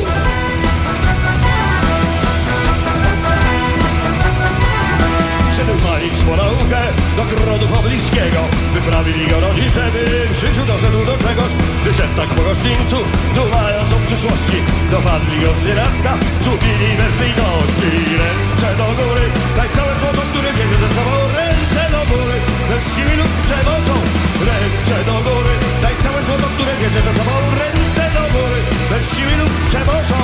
Szedł palić po naukę do grodu pobliskiego. Wyprawili go rodzice, by w życiu doszedł do czegoś. Wyszedł tak po gościńcu, dumając o przyszłości. Dopadli go z nienacka, złupili bez litości. Ręce do góry, daj całe złoto, które bierze ze sobą. Ręce do góry, bez siły lub przemocą. Ręce do góry, daj całe złoto, które bierze ze sobą. Ręce do góry, bez siły lub przemocą.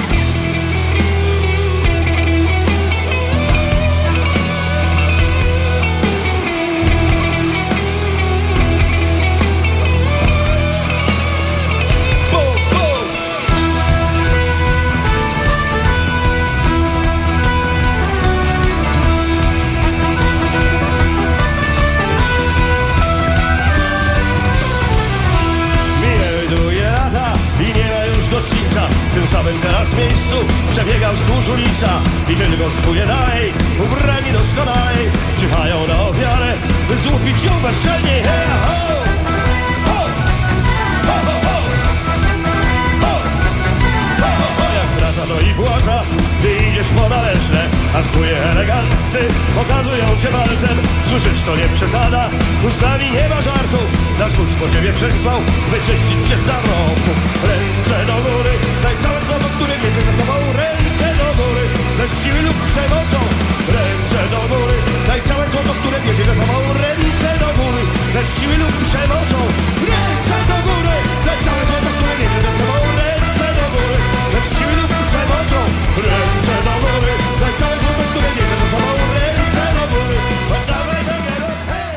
W tym samym teraz miejscu przebiegał wzdłuż ulica i tylko spuje dalej, ubrani doskonalej, czyhają na ofiarę, by złupić ją bezczelnie. Hey, ho! Ho! Ho, ho, ho! Ho! Ho, ho, ho! Jak wraca to i płaca, gdy idziesz po należne, a spuje eleganccy pokazują cię palcem. Słyszysz, to nie przesada, ustami nie ma żartów. Nasz wódz po ciebie przesłał wyczyścić cię za rąków. Ręce do góry, daj całe złoto, które bierze ze sobą. Ręce do góry, bez siły lub przemocą. Ręce do góry, daj całe złoto, które bierze ze sobą. Ręce do góry, bez siły lub przemocą. Ręce do góry, daj całe złoto, które bierze ze sobą. Ręce do góry, bez siły lub przemocą. Ręce do góry, daj całe złoto, które bierze ze sobą. Ręce do góry, oddawaj do niego, hej!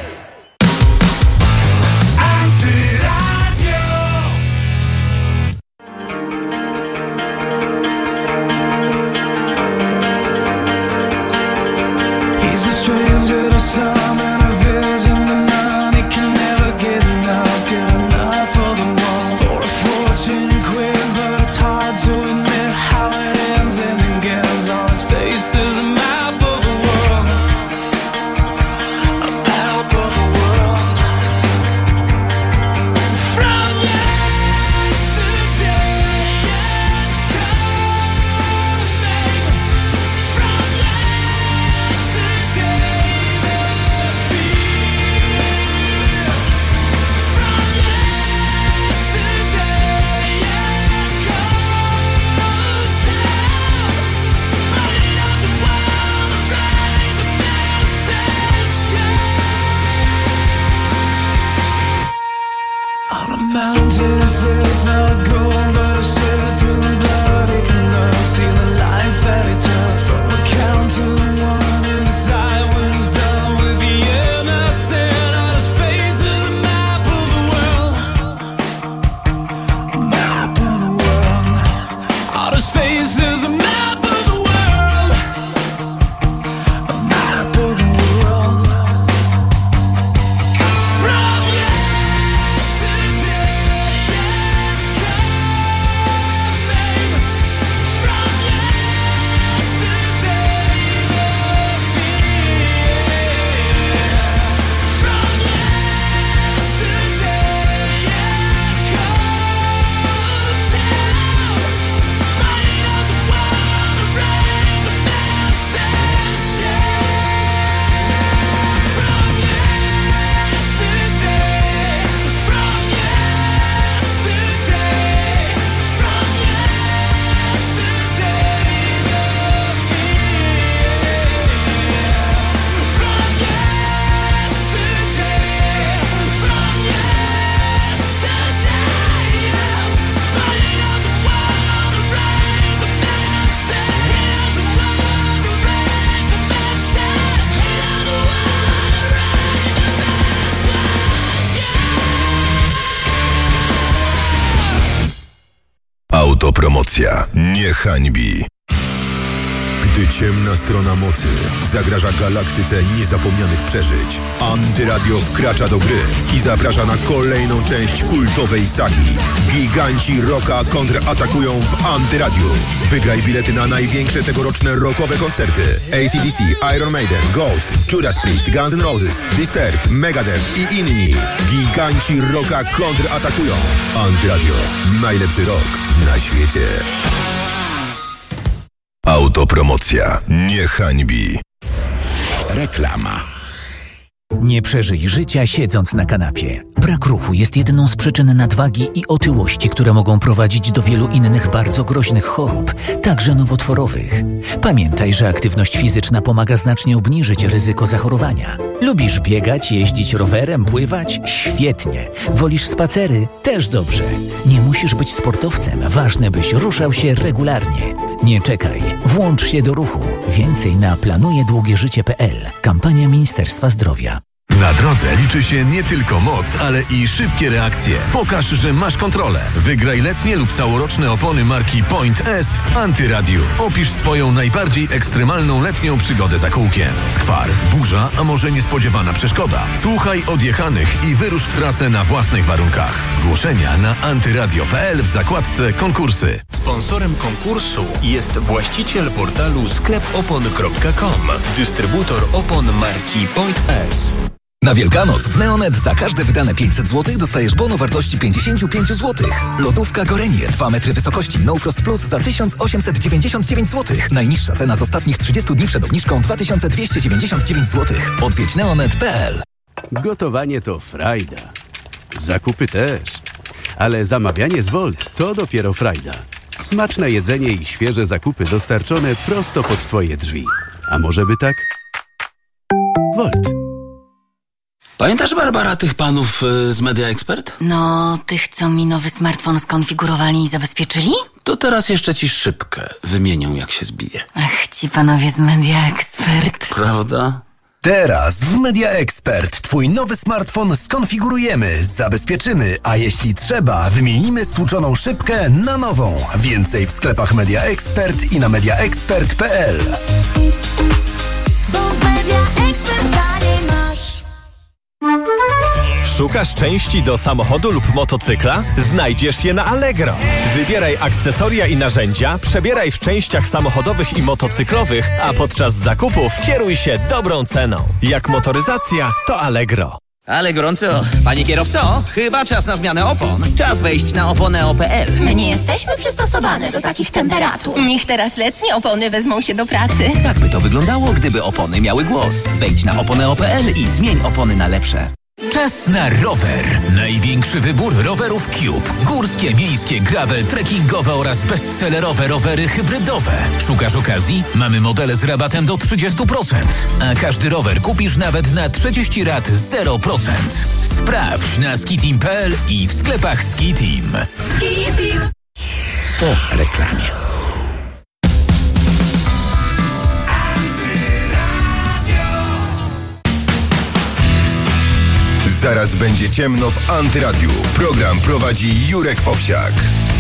He's a stranger to some and a vision to none. He can never get enough, get enough of the one. For a fortune and quick, but it's hard to admit how it ends and begins. On his face is a map of the world, a map of the world. From yesterday it's coming. From yesterday the fear. From yesterday it comes out. Fighting out the world around the mountain. On a mountain it's not gold, but a shiver through the blood. He can look, see the life that he took. From a count to the one in his eye when he's done with the innocent. On his face is a map of the world, a map of the world. On his face is a map of the world, a map of the world. From yesterday it's coming. From yesterday the fear. From yesterday it comes out. Fighting out the world around the mountain. From yesterday, from yesterday, from yesterday the fear. From yesterday, from yesterday, fighting out the world around the mountain. The world around the mountain. The world around the Autopromocja nie hańbi. Gdy Gdy ciemna strona mocy zagraża galaktyce niezapomnianych przeżyć, Antyradio wkracza do gry i zaprasza na kolejną część kultowej sagi. Giganci rocka kontratakują w Antyradiu. Wygraj bilety na największe tegoroczne rockowe koncerty: A C D C, Iron Maiden, Ghost, Judas Priest, Guns N' Roses, Disturbed, Megadeth i inni. Giganci rocka kontratakują. Antyradio. Najlepszy rock na świecie. Autopromocja nie hańbi. Reklama. Nie przeżyj życia siedząc na kanapie. Brak ruchu jest jedną z przyczyn nadwagi i otyłości, które mogą prowadzić do wielu innych bardzo groźnych chorób, także nowotworowych. Pamiętaj, że aktywność fizyczna pomaga znacznie obniżyć ryzyko zachorowania. Lubisz biegać, jeździć rowerem, pływać? Świetnie. Wolisz spacery? Też dobrze. Nie musisz być sportowcem. Ważne, byś ruszał się regularnie. Nie czekaj. Włącz się do ruchu. Więcej na planuje długie życie kropka p l. Kampania Ministerstwa Zdrowia. Na drodze liczy się nie tylko moc, ale i szybkie reakcje. Pokaż, że masz kontrolę. Wygraj letnie lub całoroczne opony marki Point S w Antyradiu. Opisz swoją najbardziej ekstremalną letnią przygodę za kółkiem. Skwar, burza, a może niespodziewana przeszkoda. Słuchaj odjechanych i wyrusz w trasę na własnych warunkach. Zgłoszenia na antyradio kropka p l w zakładce konkursy. Sponsorem konkursu jest właściciel portalu sklep opon kropka com, dystrybutor opon marki Point S. Na Wielkanoc w Neonet za każde wydane pięćset złotych dostajesz bon o wartości pięćdziesiąt pięć złotych. Lodówka Gorenie dwa metry wysokości No Frost Plus za tysiąc osiemset dziewięćdziesiąt dziewięć złotych. Najniższa cena z ostatnich trzydziestu dni przed obniżką dwa tysiące dwieście dziewięćdziesiąt dziewięć złotych. Odwiedź neonet kropka p l. Gotowanie to frajda. Zakupy też. Ale zamawianie z Volt to dopiero frajda. Smaczne jedzenie i świeże zakupy dostarczone prosto pod Twoje drzwi. A może by tak? Volt. Pamiętasz, Barbara, tych panów y, z Media Expert? No, tych, co mi nowy smartfon skonfigurowali i zabezpieczyli? To teraz jeszcze ci szybkę wymienią, jak się zbije. Ach, ci panowie z Media Expert. Prawda? Teraz w Media Expert Twój nowy smartfon skonfigurujemy, zabezpieczymy, a jeśli trzeba, wymienimy stłuczoną szybkę na nową. Więcej w sklepach Media Expert i na media expert kropka p l. Bo w Media Expert taniej masz. Szukasz części do samochodu lub motocykla? Znajdziesz je na Allegro. Wybieraj akcesoria i narzędzia, przebieraj w częściach samochodowych i motocyklowych, a podczas zakupów kieruj się dobrą ceną. Jak motoryzacja, to Allegro. Ale gorąco. Panie kierowco, chyba czas na zmianę opon. Czas wejść na oponę kropka p l. My nie jesteśmy przystosowane do takich temperatur. Niech teraz letnie opony wezmą się do pracy. Tak by to wyglądało, gdyby opony miały głos. Wejdź na oponę kropka p l i zmień opony na lepsze. Czas na rower. Największy wybór rowerów Cube. Górskie, miejskie, gravel, trekkingowe oraz bestsellerowe rowery hybrydowe. Szukasz okazji? Mamy modele z rabatem do trzydzieści procent. A każdy rower kupisz nawet na trzydzieści rat zero procent. Sprawdź na skitim kropka p l i w sklepach Skitim. Skitim. Po reklamie. Zaraz będzie ciemno w Antyradiu. Program prowadzi Jurek Owsiak.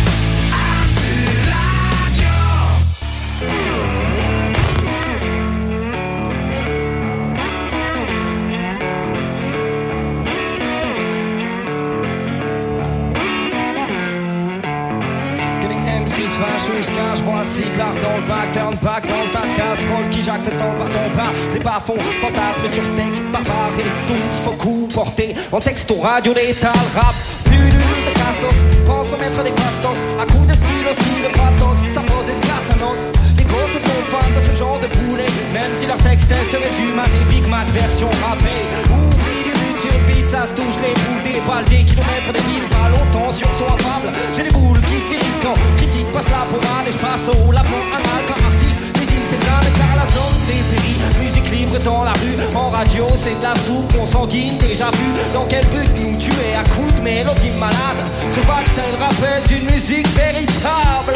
Je vois le cigare dans le bac, turn back dans le tas de casseroles qui jactent dans le bâton plat. Les bas-fonds, fantasmes sur texte, barbare et les touches, faux coups portés en texte au radio d'état, le rap. Plus nul de cassos, pense au maître des bastos, à coups de stylo, style de pathos, ça pose des scars à nos. Les grosses sont fans de ce genre de poulet, même si leur texte se résume à des Big Mac version rappée. Oublie du but sur beat, ça se touche les boules des balles, des kilomètres, des mille balles, aux tensions sont affables. J'ai des boules qui s'irritent quand critique passe la pommade et je passe au lapin anal quand artiste désigne ses ânes car la zone dépérit. Musique libre dans la rue, en radio c'est de la soupe consanguine déjà vue. Dans quel but nous tuer à coups de mélodie malade? Ce vaccin le rappelle d'une musique véritable.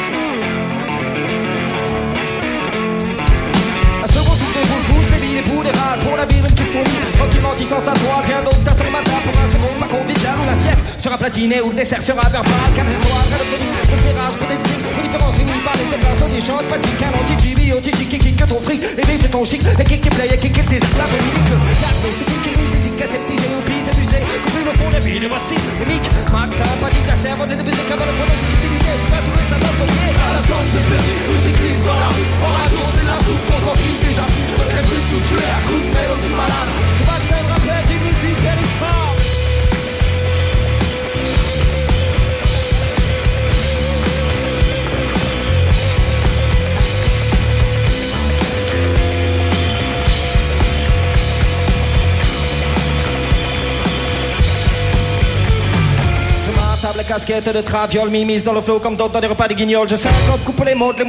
À ce bon souffle, vous le pousse, les billes, les bouts, les râles, pour la vie même qu'il faut lire. Tranquillement, qui sans sa toile, rien d'autre, t'as sur ma table pour un second, pas convivial ou l'assiette sera platinée ou le dessert sera verbal. Car l'espoir, à l'obtenir, le mirage pour des films, aux différences unies par les séquences, des chants, de fatigue, un anti-G B O, que tu dis, qui kick que ton fric, et vive ton chic, et kick qui play, et kick qui tes plats dominiques. La grosse, qui kick qui mise, des aseptisés, ou pis abusés, coupé le fond de la ville, et voici les mics. Max, sympathique, la servante, des musiques, avant le point de sensibilité, tu vas trouver sa base de à la zone de permis, où j'écris dans la rue. En rajon, c'est la soupe, qu'on s'en fiche déjà. Très plus tout tuer à coup de mélodie malade. Je vais te faire rappeler d'une musique, elle est forte. Table casquette de traviole, mimise dans le flot comme d'autres dans les repas de guignols. Je sais comme coupe les mots, les